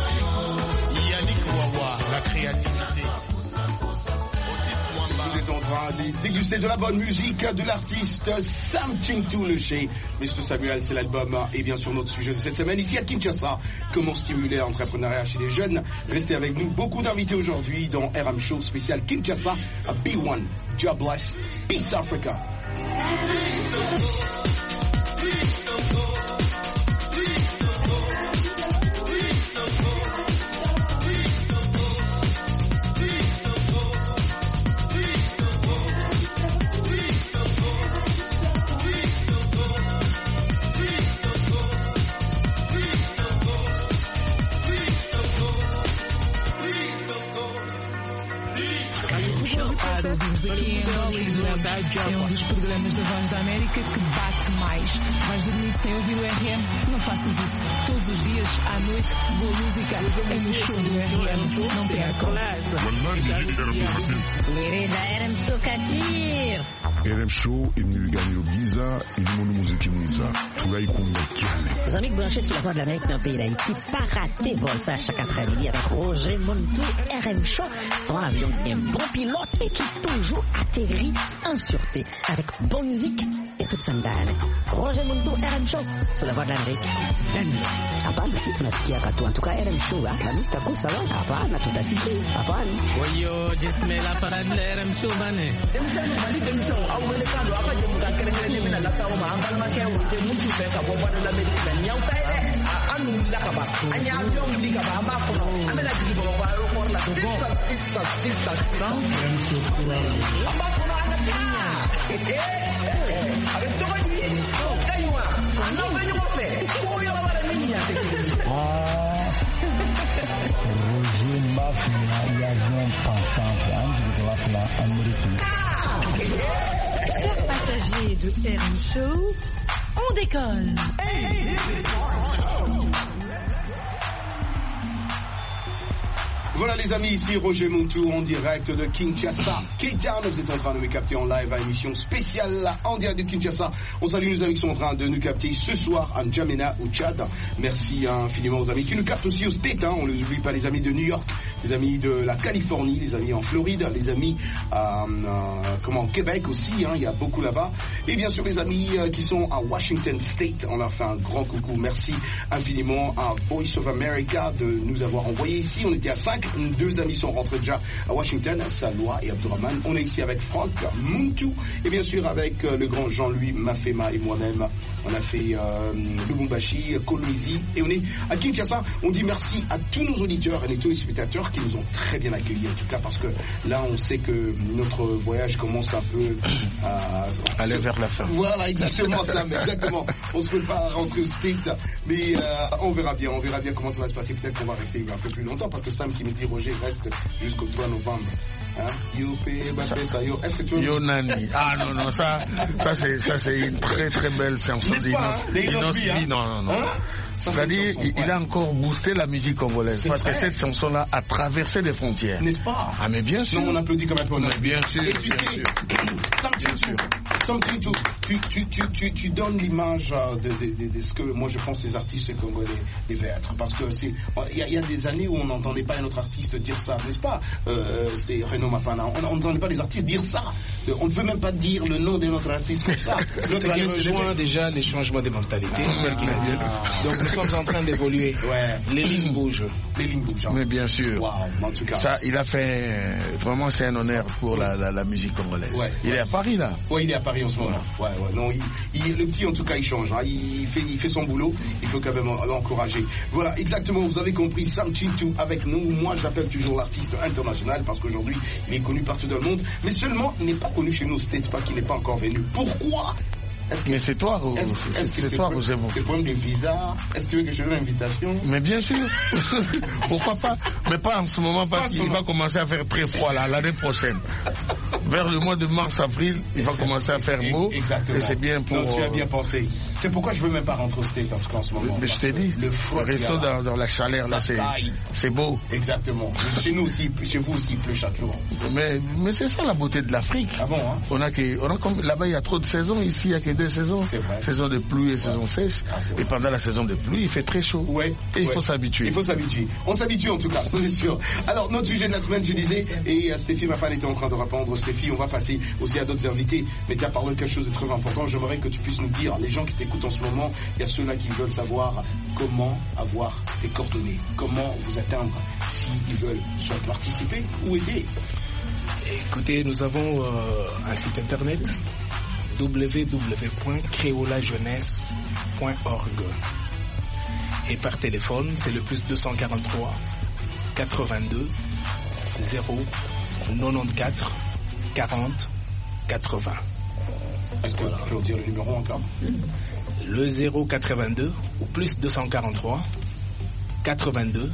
Yannick Wawa la créativité. Vous êtes en train hein, déguster de la bonne musique de l'artiste Something to le chez mister Samuel, c'est l'album et bien sûr notre sujet de cette semaine ici à Kinshasa. Comment stimuler l'entrepreneuriat chez les jeunes? Restez avec nous, beaucoup d'invités aujourd'hui dans R M Show spécial Kinshasa. B one, Jobless, Peace Africa. Aqui em Hollywood é um dos programas da Voz da América que bate mais. Vais dormir sem ouvir o R M? Não faças isso. Todos os dias, à noite, boa música é no show do R M. Não percam. Querida R M Show Katir. R M Show imnigani Giza ilimono muziki mwiza tunaikumba kiane. Les amis branchés sur la voie de l'Amérique dans le pays d'Haïti, pas rater vol ça chaque après-midi avec Roger Montou. R M Show, son avion bien bon pilote et qui toujours atterrit en sûreté avec bonne musique et toute sa mdane. Roger Montou, R M Show sur la voie de l'Amérique. Hapana, si tunasikia katu. En tout cas, R M Show, la mista kusa wa hapana, tutasikia hapana. Oyo, jisme la parade de R M Show bane. Demsano bali demsano au melekano apa je muka kerengene mina la sawo ma angala ma kewo je mutu fe ka bomba de l'Amérique nyau taide anu la ka ba anya avion li ka ba ma ko amela di bo ba ro ko la sista sista sista R M Show kura amba ko na ana tinya eh avec ça va dire kaiwa non venyo mo fe ko yo la bara ninya te ah Roger Mafia ya non pensant de la Amérique. Chers passagers de R M Show, on décolle. Hey, this is R M Show. Voilà les amis, ici Roger Montou en direct de Kinshasa, K-Town. Vous êtes en train de nous capter en live à émission spéciale en direct de Kinshasa. On salue nos amis qui sont en train de nous capter ce soir à N'Djamena au Tchad. Merci infiniment aux amis qui nous captent aussi aux States. Hein. On ne les oublie pas, les amis de New York, les amis de la Californie, les amis en Floride, les amis à euh, comment, Québec aussi. Hein. Il y a beaucoup là-bas. Et bien sûr les amis euh, qui sont à Washington State. On leur fait un grand coucou. Merci infiniment à Voice of America de nous avoir envoyé ici. On était à cinq. Deux amis sont rentrés déjà à Washington, Salwa et Abdurrahman. On est ici avec Franck Montou et bien sûr avec euh, le grand Jean-Louis Mafema et moi-même. On a fait euh, Lubumbashi, Kolwezi et on est à Kinshasa. On dit merci à tous nos auditeurs et à tous les spectateurs qui nous ont très bien accueillis en tout cas parce que là on sait que notre voyage commence un peu à aller vers la fin. Voilà exactement ça, mais exactement. On se prépare à rentrer au State, mais euh, on verra bien, on verra bien comment ça va se passer. Peut-être qu'on va rester un peu plus longtemps parce que Sam qui me dit Roger reste jusqu'au trois novembre. Hein? Youpi, Mbappé, ça, yo. Est-ce que tu veux... Yo Nani. Ah non, non, ça, ça c'est, ça c'est une très très belle chanson. N'est-ce pas, hein? Non, non, non. Hein? C'est-à-dire, il, il a encore boosté la musique congolaise. C'est parce vrai. que cette chanson-là a traversé des frontières. N'est-ce pas? Ah, mais bien sûr. Non, on applaudit quand même pour nous. Mais bien sûr, et tu bien sais, sûr. Bien sûr. Something to, tu, tu, tu, tu, tu donnes l'image de, de, de, de ce que moi je pense les artistes congolais devaient être. Parce que c'est, il y, a, il y a des années où on n'entendait pas un autre artiste dire ça, n'est-ce pas? Euh, c'est Renaud Mapana. On n'entendait pas les artistes dire ça. On ne veut même pas dire le nom de notre artiste comme ça. C'est ce qui rejoint déjà les changements de mentalité. Ah. Donc nous sommes en train d'évoluer. Ouais. Les lignes bougent. Les lignes bougent. Mais bien sûr. Wow, en tout cas. Ça, il a fait vraiment, c'est un honneur pour la, la, la musique congolaise. Ouais, il ouais. est à Paris là. Ouais, il est à Paris en ce moment. Ouais, ouais. Non, il, il, le petit en tout cas il change. Hein. Il fait, il fait son boulot. Il faut quand même l'encourager. Voilà, exactement. Vous avez compris. Sam Chintu avec nous. Moi, j'appelle toujours l'artiste international parce qu'aujourd'hui, il est connu partout dans le monde. Mais seulement, il n'est pas connu chez nous aux States parce qu'il n'est pas encore venu. Pourquoi? Est-ce que, mais c'est toi, est-ce, est-ce que c'est, c'est toi, pour, Roger. C'est problème de visa. Est-ce que tu veux que je donne l'invitation? Mais bien sûr. Pourquoi pas? Mais pas en ce moment parce qu'il va commencer à faire très froid là, l'année prochaine. Vers le mois de mars-avril, il va commencer à faire beau. Exactement. Et c'est bien pour. Non, tu as bien pensé. C'est pourquoi je veux même pas rentrer au State en, en ce moment. Mais je t'ai dit. Le froid. Restons dans, dans la chaleur là, c'est, c'est beau. Exactement. Chez nous aussi, chez vous aussi, il pleut chaque jour. Mais, mais c'est ça la beauté de l'Afrique. Ah bon, hein? On a que, on a comme, là-bas il y a trop de saisons, ici il y a que deux saisons. C'est vrai. Saison de pluie et saison ouais. sèche. Ah, et pendant la saison de pluie, il fait très chaud. Ouais. Et il ouais. faut s'habituer. Il faut s'habituer. On s'habitue en tout cas, ça c'est sûr. Alors, notre sujet de la semaine, je disais, et euh, Stéphie, ma femme, était en train de répondre. Stéphie filles, on va passer aussi à d'autres invités. Mais tu as parlé de quelque chose de très important. J'aimerais que tu puisses nous dire, les gens qui t'écoutent en ce moment, il y a ceux-là qui veulent savoir comment avoir tes coordonnées, comment vous atteindre s'ils veulent soit participer ou aider. Écoutez, nous avons euh, un site internet w w w point créola jeunesse point org et par téléphone c'est le plus deux cent quarante-trois quatre-vingt-deux zéro quatre-vingt-quatorze quarante quatre-vingts. Est-ce que voilà. Tu peux dire le numéro encore? Le zéro quatre-vingt-deux ou plus deux cent quarante-trois quatre-vingt-deux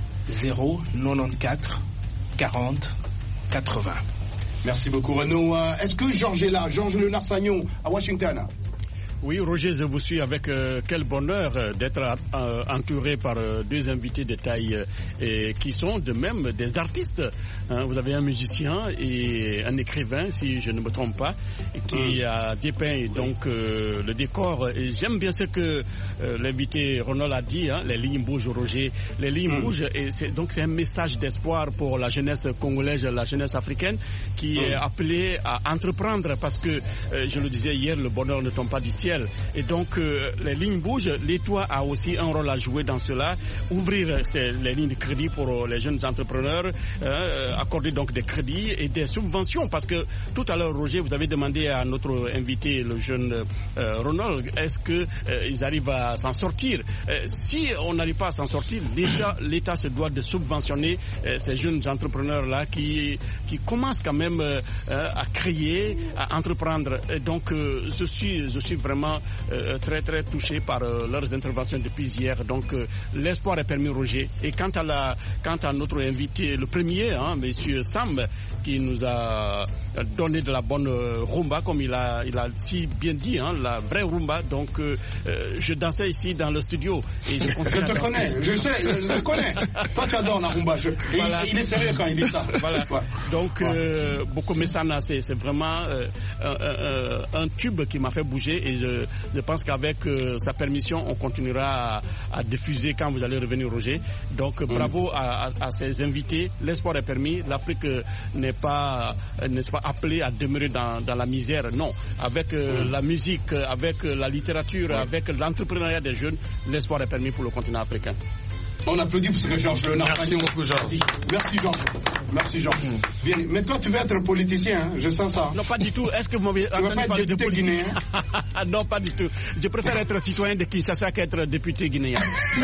zéro quatre-vingt-quatorze quarante quatre-vingts. Merci beaucoup Renaud. Euh, est-ce que Georges est là? Georges Léonard Sagnon à Washington. Oui, Roger, je vous suis avec euh, quel bonheur euh, d'être euh, entouré par euh, deux invités de taille euh, et qui sont de même des artistes. Hein, vous avez un musicien et un écrivain, si je ne me trompe pas, et qui mmh. a dépeint donc euh, le décor. Et j'aime bien ce que euh, l'invité Ronald a dit, hein, les lignes bougent, Roger. Les lignes mmh. bougent, et c'est, donc c'est un message d'espoir pour la jeunesse congolaise, la jeunesse africaine, qui mmh. est appelée à entreprendre, parce que, euh, je le disais hier, le bonheur ne tombe pas du ciel. Et donc euh, les lignes bougent, l'État a aussi un rôle à jouer dans cela, ouvrir ces, les lignes de crédit pour les jeunes entrepreneurs, euh, accorder donc des crédits et des subventions, parce que tout à l'heure Roger, vous avez demandé à notre invité, le jeune euh, Ronald, est-ce que euh, ils arrivent à s'en sortir? euh, Si on n'arrive pas à s'en sortir, l'État, l'État se doit de subventionner euh, ces jeunes entrepreneurs-là qui, qui commencent quand même euh, à créer, à entreprendre. Et donc euh, je suis, je suis vraiment Euh, très très touché par euh, leurs interventions depuis hier. Donc euh, l'espoir est permis, Roger. Et quant à la, quant à notre invité, le premier, hein, Monsieur Sam, qui nous a donné de la bonne euh, rumba, comme il a, il a si bien dit, hein, la vraie rumba. Donc euh, euh, je dansais ici dans le studio et je continue je te à connais, je sais, je te connais. Toi tu adores la rumba. Je... Voilà. Il, il est sérieux quand il dit ça. Voilà. Ouais. Donc euh, ouais. Boko Messana, c'est, c'est vraiment euh, un, un, un tube qui m'a fait bouger, et je Je pense qu'avec euh, sa permission, on continuera à, à diffuser quand vous allez revenir, Roger. Donc mmh. bravo à, à, à ces invités. L'espoir est permis. L'Afrique n'est pas, n'est-ce pas, appelée à demeurer dans, dans la misère. Non. Avec euh, mmh. la musique, avec la littérature, mmh. avec l'entrepreneuriat des jeunes, l'espoir est permis pour le continent africain. On applaudit pour ce que Georges Léonard. Merci beaucoup, Georges. Merci, Georges. Merci, Georges. Bien. Mais toi, tu veux être politicien, hein? Je sens ça. Non, pas du tout. Est-ce que vous m'avez entendu parler de politique? Guinéen? Non, pas du tout. Je préfère être citoyen de Kinshasa qu'être député guinéen.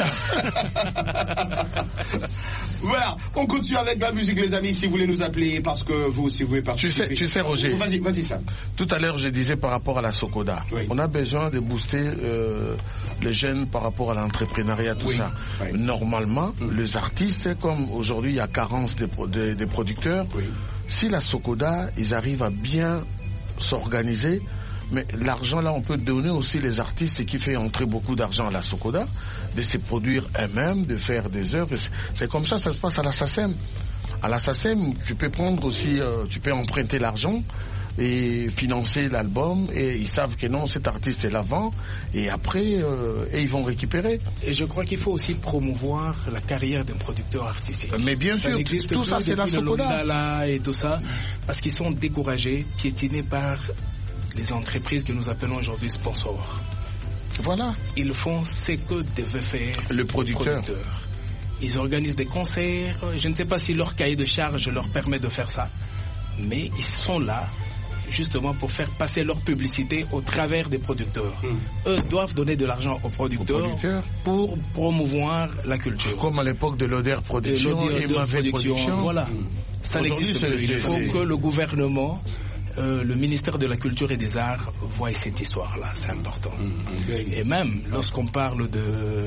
Voilà. On continue avec la musique, les amis, si vous voulez nous appeler, parce que vous aussi, vous pouvez participer. Tu sais, tu sais, Roger. Vas-y, vas-y, Sam. Tout à l'heure, je disais par rapport à la Sokoda. Oui. On a besoin de booster euh, les jeunes par rapport à l'entrepreneuriat, tout oui. ça. Oui. Normalement, mmh. les artistes, comme aujourd'hui il y a carence des, des, des producteurs, oui. si la Sokoda, ils arrivent à bien s'organiser, mais l'argent là, on peut donner aussi les artistes qui font entrer beaucoup d'argent à la Sokoda, de se produire eux-mêmes, de faire des œuvres. C'est comme ça, ça se passe à la SACEM. À la SACEM, tu peux prendre aussi, euh, tu peux emprunter l'argent et financer l'album, et ils savent que non, cet artiste est l'avant, et après euh, et ils vont récupérer. Et je crois qu'il faut aussi promouvoir la carrière d'un producteur artistique. Mais bien ça sûr, tout ça c'est la Sokoda et tout ça, parce qu'ils sont découragés, piétinés par les entreprises que nous appelons aujourd'hui sponsors. Voilà. Ils font ce que devait faire le producteur. producteur. Ils organisent des concerts, je ne sais pas si leur cahier de charge leur permet de faire ça, mais ils sont là justement pour faire passer leur publicité au travers des producteurs. Mmh. Eux doivent donner de l'argent aux producteurs, producteurs pour promouvoir la culture. Comme à l'époque de l'O D E R Production et Mavé Production. Voilà. Mmh. Ça n'existe plus. Il faut que le gouvernement, euh, le ministère de la Culture et des Arts voie cette histoire-là. C'est important. Mmh. Et même lorsqu'on parle de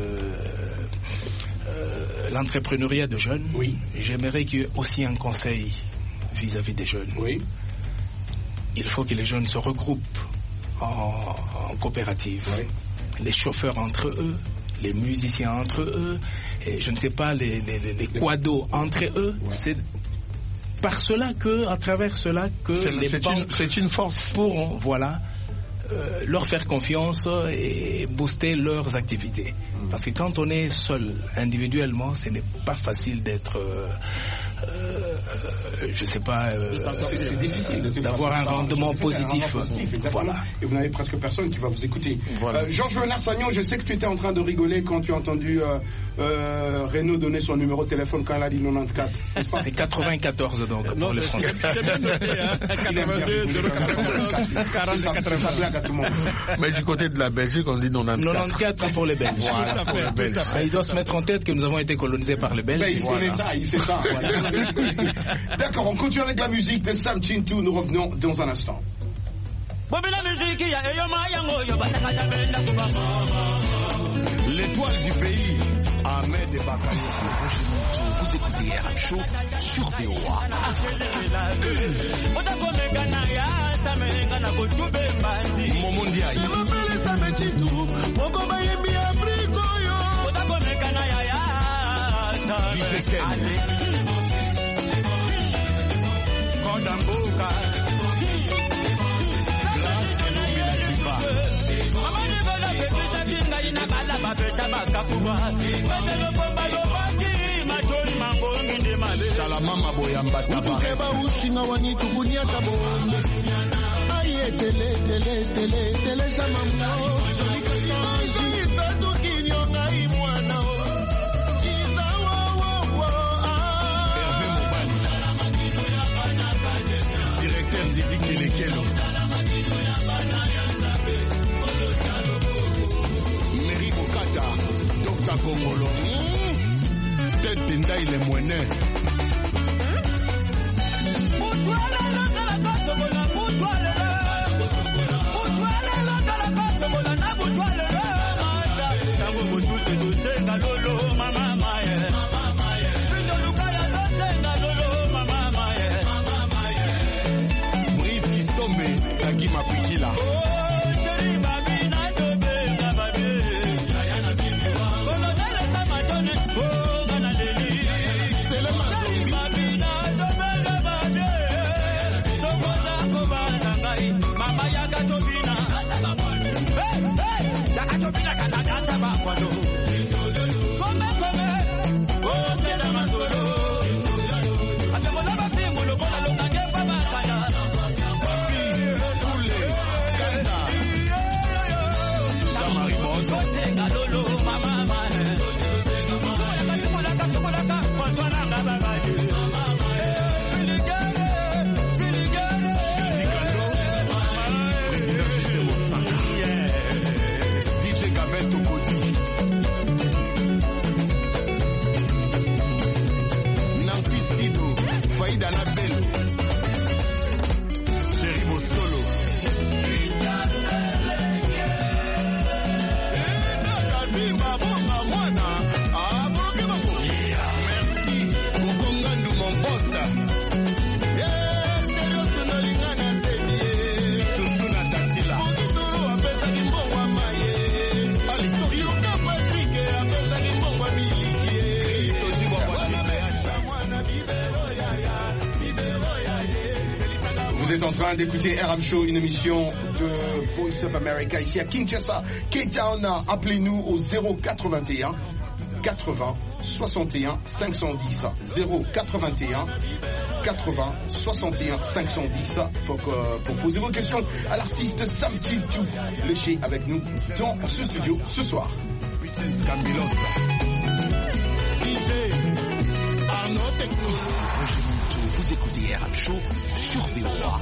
euh, l'entrepreneuriat de jeunes, oui. j'aimerais qu'il y ait aussi un conseil vis-à-vis des jeunes. Oui. Il faut que les jeunes se regroupent en, en coopérative. Oui. Les chauffeurs entre eux, les musiciens entre eux, et je ne sais pas, les, les, les, les quados entre eux. Ouais. C'est par cela que, à travers cela, que c'est, les c'est banques une, c'est une force. pourront, voilà, euh, leur faire confiance et booster leurs activités. Mmh. Parce que quand on est seul, individuellement, ce n'est pas facile d'être... Euh, euh, je ne sais pas, euh, c'est difficile d'avoir un rendement positif. Voilà. Et vous n'avez presque personne qui va vous écouter. Voilà. Euh, Georges Bernard-Sagnon, je sais que tu étais en train de rigoler quand tu as entendu euh, euh, Renaud donner son numéro de téléphone quand elle a dit quatre-vingt-quatorze. C'est quatre-vingt-quatorze donc pour non, les Français. C'est bien noté, hein, quatre-vingt-deux, zéro quatre-vingt-quatorze, quarante, quatre-vingt-deux. Mais du côté de la Belgique, on dit quatre-vingt-quatorze. quatre-vingt-quatorze pour les Belges. Voilà, pour les Belges. Il doit se mettre en tête que nous avons été colonisés par les Belges. Ben, il voilà. sait ça, il sait ça. D'accord, on continue avec la musique de Sam Chintou. Nous revenons dans un instant. L'étoile du pays, Ahmed et Bakary. Vous écoutez R M Show sur V O A. Momo Ndiaye. Salamama boyamba utukeba ushinga wanitu kunyata bombe aye tele tele tele tele sama mno solika sanji tatu kinyonga imwana kiza wa wa wa Hervé Mobali directeur Didi Kelekelo Meri Bokata Docteur Kongolo Tête Ndai le Moine En train d'écouter R M Show, une émission de Voice of America ici à Kinshasa, K-Town. Appelez-nous au zéro quatre-vingt-un quatre-vingts soixante et un cinq cent dix zéro quatre-vingt-un quatre-vingts soixante et un cinq cent dix pour, euh, pour poser vos questions à l'artiste Sam Chintou, le chez avec nous dans ce studio ce soir. Vous écoutez R M Show sur V O A.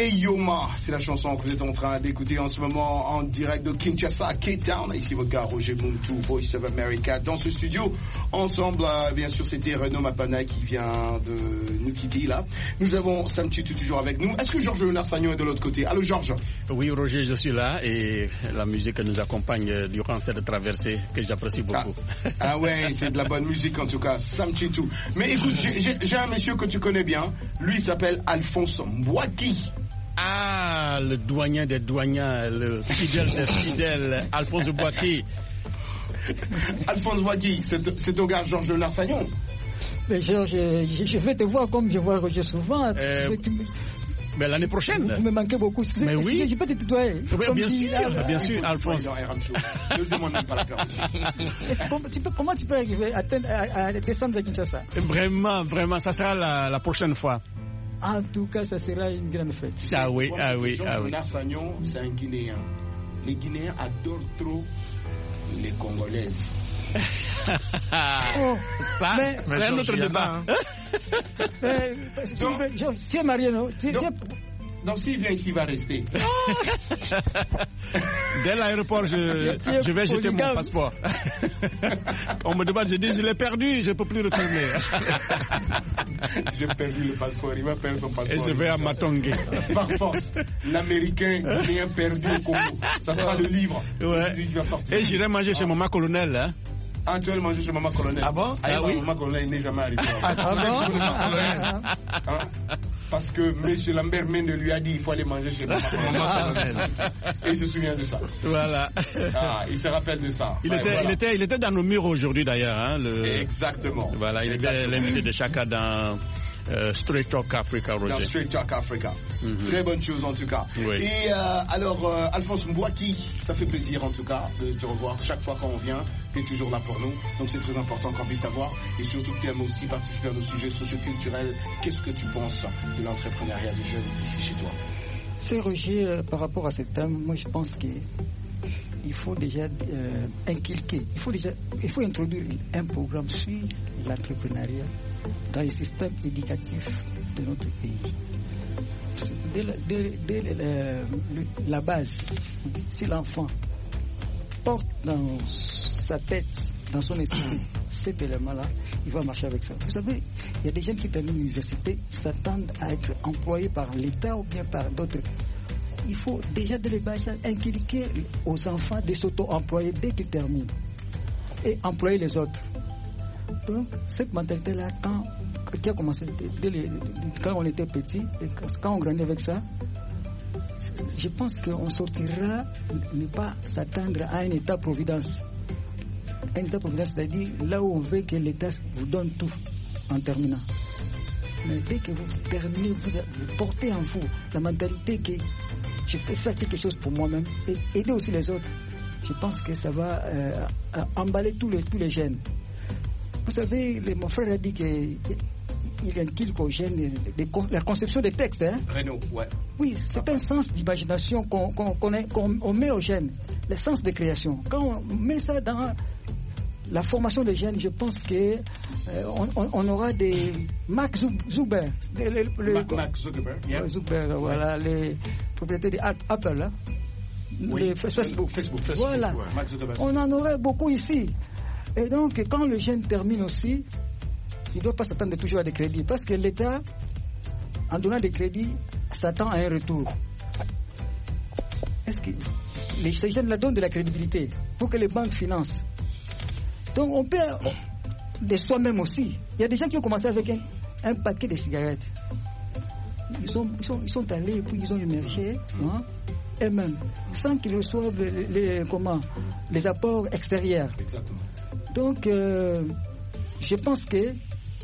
Eyoma, c'est la chanson que vous êtes en train d'écouter en ce moment en direct de Kinshasa, K-Town. Ici votre gars Roger Muntu, Voice of America, dans ce studio. Ensemble, euh, bien sûr, c'était Renaud Mapana qui vient de nous quitter là. Nous avons Sam Tutu toujours avec nous. Est-ce que Georges Léonard Sagnon est de l'autre côté? Allô Georges? Oui Roger, je suis là et la musique nous accompagne durant cette traversée que j'apprécie beaucoup. Ah, ah ouais, c'est de la bonne musique en tout cas, Sam Tutu. Mais écoute, j'ai un monsieur que tu connais bien. Lui, il s'appelle Alphonse Mbouaki. Ah, le douanier des douaniers, le fidèle des fidèles, Alphonse Mbouaki. Alphonse Mbouaki, c'est ton gars Georges Léonard Sagnon. Mais Georges, je, je vais te voir comme je vois Roger souvent. Euh, mais l'année prochaine. Vous me manquez beaucoup. Mais oui. Je peux te tutoyer. Oui, bien sûr, là, bien sûr, Alphonse. Ne demande pas la permission. Tu peux, comment tu peux arriver à, à, à descendre à Kinshasa? Vraiment, vraiment, ça sera la, la prochaine fois. En tout cas, ça sera une grande fête. Ah oui, ah oui, ah oui. Georges Sagnon, c'est un Guinéen. Les Guinéens adorent trop les Congolaises. Oh, ça, c'est un autre débat. Mais, tu es marié, non? Donc s'il vient ici, il va rester. Dès l'aéroport, je, je vais jeter mon passeport. On me demande, je dis, je l'ai perdu, je ne peux plus retourner. J'ai perdu le passeport, il va perdre son passeport. Et je vais à Matongé. Par force, l'Américain guinéen perdu au Congo. Ça sera le livre. Ouais. Et j'irai manger chez Maman Colonel. Hein. Ah, tu vas le manger chez Maman Colonel. Ah bon? Ah, ah oui. Maman Colonel, il n'est jamais arrivé. Ah, ah bon? Hein? Parce que M. Lambert Mende lui a dit il faut aller manger chez Maman Colonel. Et il se souvient de ça. Voilà. Ah, il se rappelle de ça. Il, ouais, était, voilà. il, était, il était dans nos murs aujourd'hui d'ailleurs. Hein, le... Exactement. Voilà, il Exactement. était l'invité de Chaka dans euh, Straight Talk Africa, Roger. Dans Straight Talk Africa. Mm-hmm. Très bonne chose en tout cas. Oui. Et euh, alors, euh, Alphonse Mbouaki, ça fait plaisir en tout cas de te revoir. Chaque fois qu'on vient, tu es toujours là pour nous. Donc c'est très important qu'on puisse t'avoir. Et surtout que tu aimes aussi participer à nos sujets socioculturels. Qu'est-ce que tu penses de l'entrepreneuriat des jeunes ici chez toi? C'est Roger, euh, par rapport à ce thème, moi je pense que il faut déjà euh, inculquer, il faut déjà, il faut introduire un programme sur l'entrepreneuriat dans les systèmes éducatifs de notre pays. Dès la, dès, dès la, la, la base, si l'enfant porte dans sa tête, dans son esprit, cet élément-là, il va marcher avec ça. Vous savez, il y a des gens qui terminent l'université, s'attendent à être employés par l'État ou bien par d'autres. Il faut déjà dès le bas inculquer aux enfants de s'auto-employer dès qu'ils terminent et employer les autres. Donc, cette mentalité-là, quand, qui a commencé dès les, quand on était petit, et quand on grandit avec ça, je pense qu'on sortira ne pas s'attendre à un état-providence. Un état-providence, c'est-à-dire là où on veut que l'État vous donne tout en terminant. Mais dès que vous terminez, vous, vous portez en vous la mentalité que je peux faire quelque chose pour moi-même et aider aussi les autres. Je pense que ça va euh, emballer tous les, tous les jeunes. Vous savez, le, mon frère a dit qu'il inculque aux jeunes de, de, de, la conception des textes. Hein? Renaud, ouais. Oui, c'est un sens d'imagination qu'on qu'on, qu'on, qu'on on met aux jeunes, le sens de création. Quand on met ça dans la formation des jeunes, je pense que euh, on, on aura des Mark Zuckerberg, le, le, Mark, Mark Zuckerberg, yeah. Zuckerberg, voilà, les propriétaires d'Apple, là, oui. les Facebook. Facebook, Facebook voilà, ouais. On en aurait beaucoup ici. Et donc, quand le jeune termine aussi, il ne doit pas s'attendre toujours à des crédits, parce que l'État, en donnant des crédits, s'attend à un retour. Est-ce que les jeunes la donnent de la crédibilité pour que les banques financent? Donc on peut de soi-même aussi. Il y a des gens qui ont commencé avec un, un paquet de cigarettes. Ils sont, ils sont, ils sont allés et puis ils ont émergé hein, eux-mêmes, sans qu'ils reçoivent les, les, comment, les apports extérieurs. Exactement. Donc euh, je pense que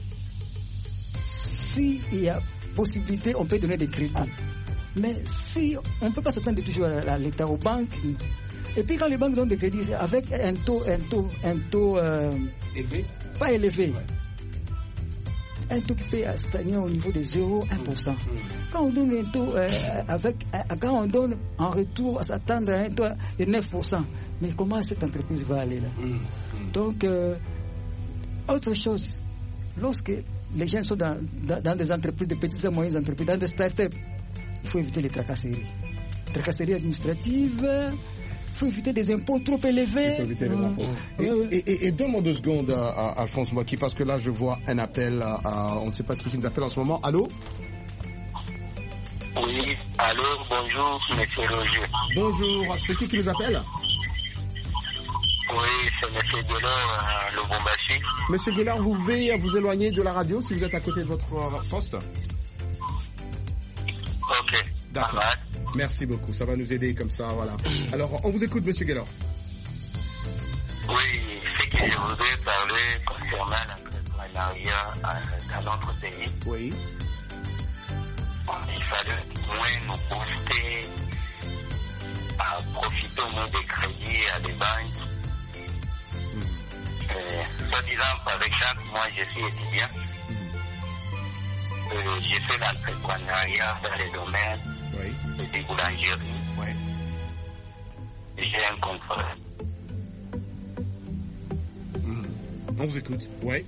s'il y a possibilité, on peut donner des crédits. Mais si on ne peut pas s'attendre toujours à l'État, aux banques. Et puis quand les banques donnent des crédits, c'est avec un taux, un taux, un taux euh, élevé, pas élevé, ouais. Un taux qui peut stagner au niveau de zéro virgule un pour cent. Mmh. Quand on donne un taux euh, avec, quand on donne en retour à s'attendre à un taux de neuf pour cent, mais comment cette entreprise va aller là? Mmh. Donc euh, autre chose, lorsque les gens sont dans, dans, dans des entreprises, des petites et moyennes entreprises, dans des start-up, il faut éviter les tracasseries. Tracasseries administratives, il faut éviter des impôts trop élevés. Il faut éviter les impôts. Et, et, et, et donne-moi deux secondes, à, à Alphonse Mbaki, parce que là, je vois un appel. À, à, on ne sait pas qui nous appelle en ce moment. Allô? Oui, allô, bonjour, monsieur Roger. Bonjour, c'est qui qui nous appelle? Oui, c'est monsieur Guélard à Lubumbashi. Monsieur Guélard, vous pouvez vous éloigner de la radio si vous êtes à côté de votre poste? Ok, d'accord. Merci beaucoup, ça va nous aider comme ça, voilà. Alors, on vous écoute, monsieur Guélard. Oui, ce que je voudrais parler concernant l'entrepreneuriat dans notre pays. Oui. Il fallait moins nous booster à profiter au moins des crédits à des banques. Mmh. Euh, soit disant, par exemple, moi je suis étudiant. Mmh. Euh, j'ai fait l'entrepreneuriat dans les domaines oui. des boulangeries. Oui. J'ai un contrat. Mmh. On vous écoute. Oui.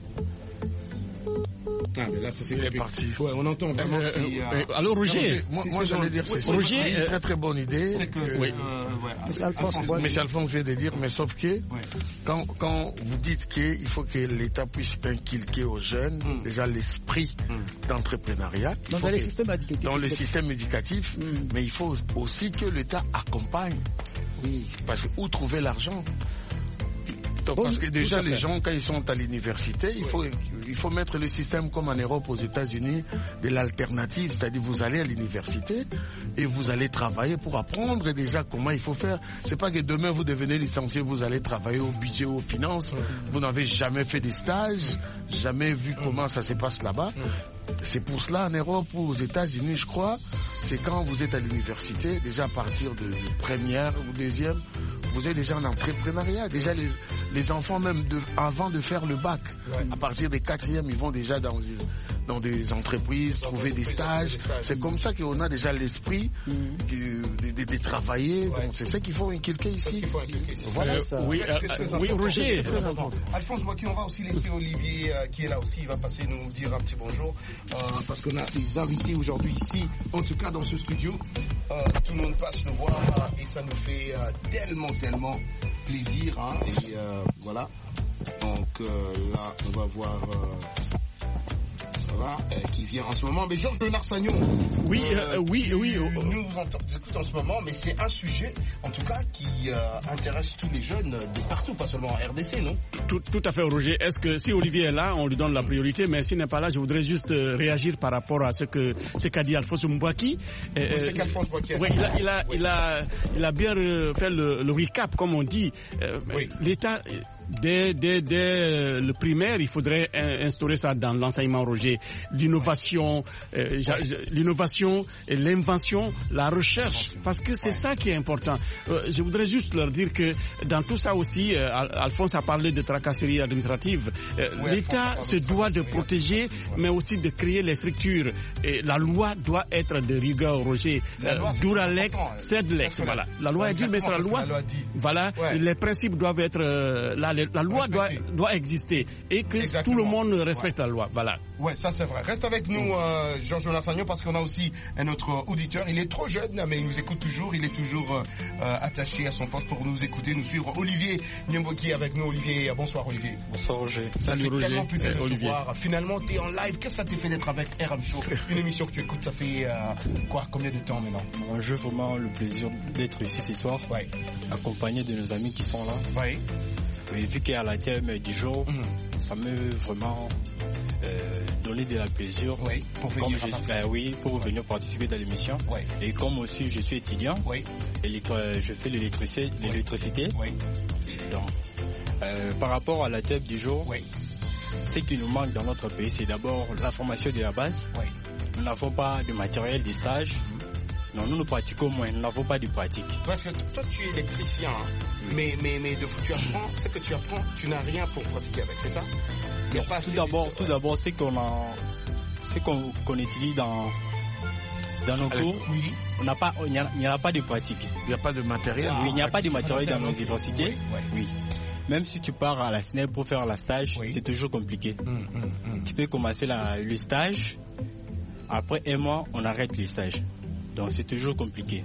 Ah, mais là, ça c'est parti. Ouais, on entend vraiment. Euh, si, euh, euh, alors, Roger, moi, moi j'allais dire, c'est Roger, une euh, très très bonne idée. C'est que, euh, oui. euh, ouais, Monsieur Alphonse, Alphonse, Alphonse vient de dire, mais sauf que ouais. quand, quand vous dites qu'il faut que l'État puisse inculquer aux jeunes mm. déjà l'esprit mm. d'entrepreneuriat. Dans, dans, les systèmes éducatifs, dans le système éducatif, mm. mais il faut aussi que l'État accompagne. Oui. Parce que où trouver l'argent? Donc, bon, parce que déjà les gens quand ils sont à l'université, il faut il faut mettre le système comme en Europe, aux États-Unis, de l'alternative, c'est-à-dire vous allez à l'université et vous allez travailler pour apprendre déjà comment il faut faire. C'est pas que demain vous devenez licencié, vous allez travailler au budget ou aux finances, vous n'avez jamais fait des stages, jamais vu comment ça se passe là-bas. C'est pour cela en Europe ou aux États-Unis, je crois, c'est quand vous êtes à l'université, déjà à partir de première ou deuxième, vous êtes déjà en entrepreneuriat. Déjà les, les enfants même de, avant de faire le bac, ouais. à partir des quatrièmes, ils vont déjà dans, dans des entreprises, dans trouver des stages. C'est comme ça qu'on a déjà l'esprit mmh. de, de, de travailler. Ouais. Donc c'est ça qu'il faut inculquer ici. Faut inculquer ici. Voilà euh, ça. Oui, euh, euh, oui, Roger. Alphonse Mbaki, on va aussi laisser Olivier euh, qui est là aussi. Il va passer nous dire un petit bonjour. Euh, parce qu'on a des invités aujourd'hui ici, en tout cas dans ce studio. Euh, tout le monde passe nous voir euh, et ça nous fait euh, tellement, tellement plaisir. Hein, et euh, voilà. Donc euh, là, on va voir... Euh, Voilà, euh, qui vient en ce moment. Mais Georges Bernard Sagnon, oui, euh, euh, oui, oui, euh, nous vous écoutons en ce moment, mais c'est un sujet, en tout cas, qui euh, intéresse tous les jeunes de partout, pas seulement en R D C, non? Tout, tout à fait, Roger. Est-ce que si Olivier est là, on lui donne la priorité, mais s'il n'est pas là, je voudrais juste euh, réagir par rapport à ce que ce qu'a dit Alphonse Mbaki. Euh, c'est qu'Alphonse Mbaki. Oui, il a, il a, oui. il a, il a bien fait le, le recap, comme on dit. Euh, oui. L'État. Dès, dès, dès le primaire, il faudrait instaurer ça dans l'enseignement, Roger. L'innovation, euh, l'innovation, et l'invention, la recherche, parce que c'est ça qui est important. Euh, je voudrais juste leur dire que dans tout ça aussi, euh, Alphonse a parlé de tracasseries administratives. Euh, oui, L'État se doit de protéger, mais aussi de créer les structures. Et la loi doit être de rigueur, Roger. Euh, Duralex, Sedlex, voilà. La loi est dure, mais c'est la loi. Voilà, ouais. Les principes doivent être euh, là. La loi doit, doit exister et que Exactement. Tout le monde respecte ouais. la loi. Voilà. Ouais, ça c'est vrai. Reste avec nous, euh, Georges Bernard Sagnon, parce qu'on a aussi un autre auditeur. Il est trop jeune, mais il nous écoute toujours. Il est toujours euh, attaché à son poste pour nous écouter, nous suivre. Olivier Nyemboki avec nous. Olivier, bonsoir Olivier. Bonsoir Roger. Ça Salut fait Roger. tellement plaisir eh, de Olivier. te voir. Finalement, tu es en live. Qu'est-ce que ça t'a fait d'être avec R M Show? Une émission que tu écoutes, ça fait euh, quoi? Combien de temps maintenant? Moi, j'ai vraiment le plaisir d'être ici ce soir, ouais. accompagné de nos amis qui sont là. Ouais. Et vu qu'à la thème du jour, mmh. ça me vraiment euh, donné de la plaisir. Oui, pour venir, comme je, ben oui, pour ouais. venir participer dans l'émission. Ouais. Et comme aussi je suis étudiant, ouais. je fais l'électricité. l'électricité. Ouais. Donc, euh, par rapport à la thème du jour, ouais. ce qui nous manque dans notre pays, c'est d'abord la formation de la base. Ouais. Nous n'avons pas de matériel de stage. Mmh. Non, nous nous pratiquons moins, nous n'avons pas de pratique. Parce que toi, tu es électricien, hein, oui. mais, mais, mais de, tu apprends, ce que tu apprends, tu n'as rien pour pratiquer avec, c'est ça? Non, pas tout d'abord, tout d'abord, c'est qu'on a, c'est qu'on, qu'on étudie dans, dans nos Alors, cours. Oui. On n'a pas, il n'y a, il n'y a pas de pratique. Il n'y a pas de matériel. Ah, oui, il n'y a pas de matériel dans nos universités. Oui, oui. oui. Même si tu pars à la S N E L pour faire la stage, oui. c'est toujours compliqué. Hum, hum, hum. Tu peux commencer la, le stage. Après un mois, on arrête les stages. Donc c'est toujours compliqué.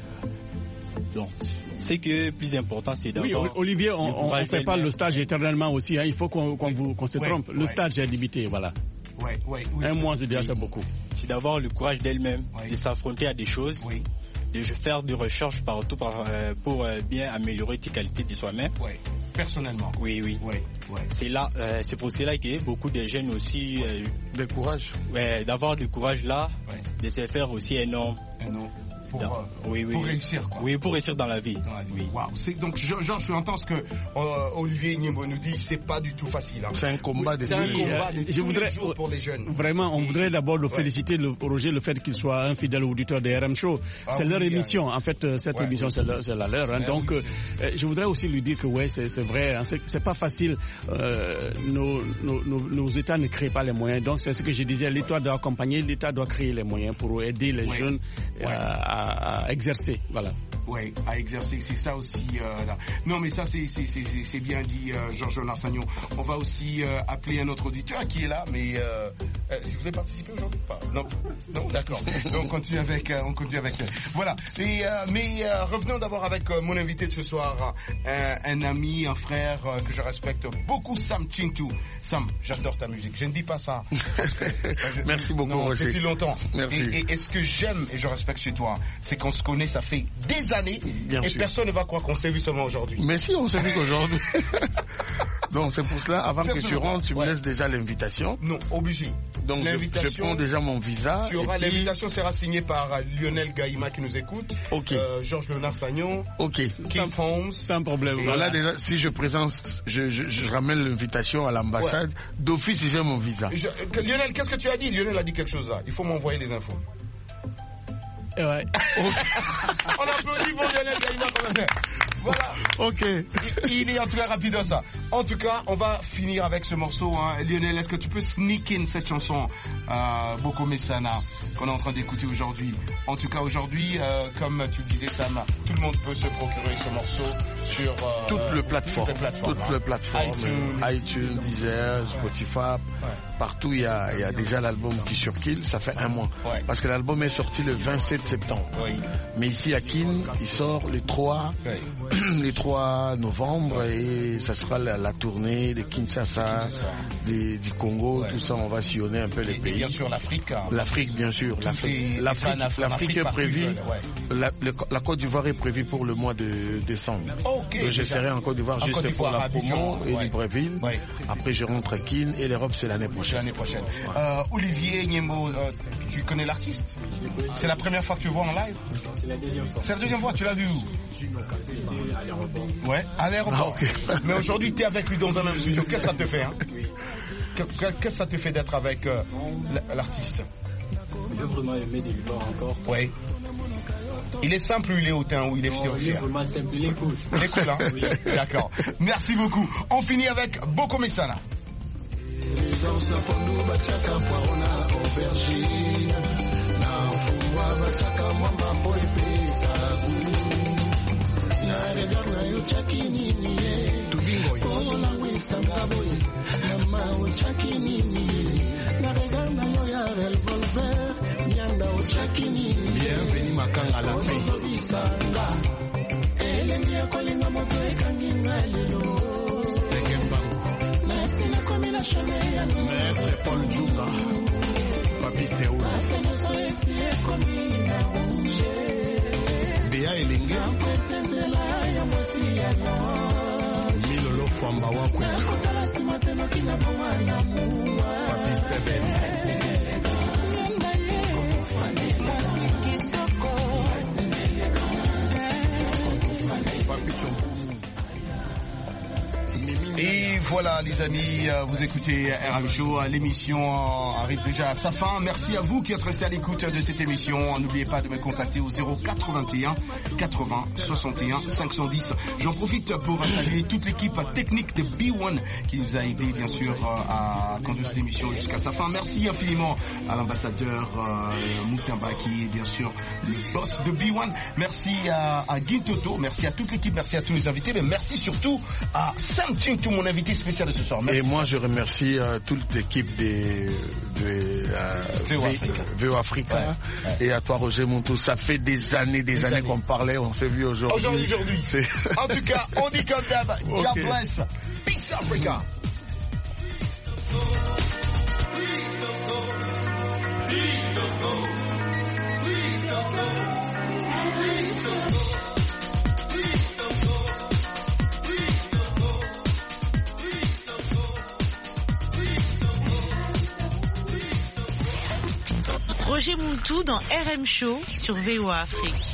Donc, ce qui est plus important, c'est d'avoir... Oui, Olivier, on ne fait pas le stage éternellement aussi. Hein. Il faut qu'on qu'on vous, qu'on se ouais, trompe. Le ouais. stage est limité, voilà. Ouais, ouais, oui. Un mois, c'est déjà ça beaucoup. C'est d'avoir le courage d'elle-même, ouais. de s'affronter à des choses, oui. de faire des recherches partout pour, pour bien améliorer tes qualités de soi-même. Ouais. Personnellement. Oui, oui. Ouais, ouais. C'est là, euh, c'est pour cela que beaucoup de jeunes aussi... Euh, de courage. Ouais, d'avoir du courage là, ouais. de se faire aussi un nom. Un nom. Pour, dans, euh, oui, oui. pour réussir, quoi. Oui, pour réussir dans la vie. Dans la vie. Oui. Wow. C'est, donc, Georges, tu entends ce que euh, Olivier Nyembo nous dit, c'est pas du tout facile. Hein. C'est un combat de, c'est un combat de euh, tous je voudrais, les jours pour les jeunes. Vraiment, on Et, voudrait d'abord le ouais. féliciter, le, Roger, le fait qu'il soit un fidèle auditeur de R M Show. Ah, c'est oui, leur émission. En fait, cette ouais, émission, oui. c'est, leur, c'est la leur. Hein. Donc, oui, euh, je voudrais aussi lui dire que, ouais, c'est, c'est vrai, hein, c'est, c'est pas facile. Euh, nos, nos, nos, nos États ne créent pas les moyens. Donc, c'est ce que je disais. L'État doit accompagner, l'État doit créer les moyens pour aider les ouais. jeunes ouais. À, à exercer. Voilà. Oui, à exercer, c'est ça aussi. Euh, là. Non, mais ça, c'est, c'est, c'est, c'est bien dit, euh, Georges Larsagnon. On va aussi euh, appeler un autre auditeur qui est là, mais euh, euh, vous avez participé aujourd'hui ou pas? Non, non, d'accord. Donc on continue avec, euh, on continue avec. Euh, voilà. Et, euh, mais euh, revenons d'abord avec euh, mon invité de ce soir, euh, un ami, un frère euh, que je respecte beaucoup, Sam Chintu. Sam, j'adore ta musique. Je ne dis pas ça. Parce que, euh, je, Merci beaucoup. Non, depuis longtemps. Merci. Et, et, et ce que j'aime et je respecte chez toi, c'est qu'on se connaît, ça fait des années. Bien et sûr. Personne ne va croire qu'on s'est vu seulement aujourd'hui. Mais si, on s'est vu qu'aujourd'hui. Donc c'est pour cela, avant Personne que tu rentres, tu ouais. me laisses déjà l'invitation. Non, obligé. Donc je, je prends déjà mon visa. Tu auras puis... l'invitation sera signée par euh, Lionel Gaïma qui nous écoute. Ok. Euh, Georges Larsagnon. Ok. Kim Holmes. Sans problème. Et voilà. Là déjà, si je présente, je, je, je ramène l'invitation à l'ambassade. Ouais. D'office, j'ai mon visa. Je, que, Lionel, qu'est-ce que tu as dit? Lionel a dit quelque chose là. Il faut m'envoyer les infos. Ouais. On applaudit pour Lionel Gaïma quand même. Voilà. Ok. Il, il est en tout cas rapide dans ça. En tout cas, on va finir avec ce morceau. Hein. Lionel, est-ce que tu peux sneak in cette chanson euh, Boko Messana qu'on est en train d'écouter aujourd'hui? En tout cas, aujourd'hui, euh, comme tu disais, Sam, tout le monde peut se procurer ce morceau sur euh, toutes les plateformes. Toutes les plateformes, toutes hein. les plateformes iTunes, iTunes, Deezer, Spotify. Ouais. Partout, il y a, il y a déjà l'album qui circule. Ça fait un mois. Ouais. Parce que l'album est sorti le vingt-sept septembre. Oui. Mais ici à Kin, il sort le trois. Oui. Les trois novembre et ça sera la, la tournée de Kinshasa, Kinshasa. De, du Congo, ouais. Tout ça, on va sillonner un peu et, les pays. Et bien sûr l'Afrique. Hein. L'Afrique, bien sûr. L'Afrique, l'Afrique, l'Afrique est prévue. Ouais. La, le, la Côte d'Ivoire est prévue pour le mois de décembre. Okay, Donc je déjà. serai en Côte d'Ivoire en juste Côte d'Ivoire, pour la promo et ouais. Libreville. Ouais. Après je rentre à Kin et l'Europe c'est l'année prochaine. L'année prochaine. Ouais. Euh, Olivier Nyembo, euh, tu connais l'artiste? C'est la première fois que tu le vois en live? C'est la deuxième fois. C'est la deuxième fois. Tu l'as vu où? Ouais, à l'aéroport. Ah, okay. Mais aujourd'hui, tu es avec lui dans un même studio. Qu'est-ce que ça te fait, hein? Qu'est-ce que ça te fait d'être avec euh, l'artiste? J'ai vraiment aimé de lui voir encore. Oui. Il est simple ou il est hautain ou il est fier? Il est vraiment simple, il est cool. Il est cool, hein? Oui. D'accord. Merci beaucoup. On finit avec Boko Messana. Bienvenue Makanga la Maître Paul Djunga, Papi Seoul, Béa Elingue, Milolo Famba Wakwe, Papi Seben. Et voilà les amis, vous écoutez R M Show, l'émission arrive déjà à sa fin. Merci à vous qui êtes restés à l'écoute de cette émission. N'oubliez pas de me contacter au zéro quatre-vingt-un quatre-vingts soixante et un cinq cent dix. J'en profite pour saluer toute l'équipe technique de B un qui nous a aidé bien sûr à conduire cette émission jusqu'à sa fin. Merci infiniment à l'ambassadeur euh, Moutamba qui est bien sûr le boss de B un. Merci à, à Guy Toto, merci à toute l'équipe, merci à tous les invités, mais merci surtout à Sam Chintou, mon invité spécial de ce soir. Merci. Et moi je remercie euh, toute l'équipe de, de euh, V O Africa, V O Africa ouais, ouais. Et à toi Roger Montou. Ça fait des années, des, des années, années qu'on parlait, on s'est vu aujourd'hui. Aujourd'hui, aujourd'hui. En tout cas, on dit comme d'hab, okay. God bless, peace Africa. Roger Montou dans R M Show sur V O A Afrique.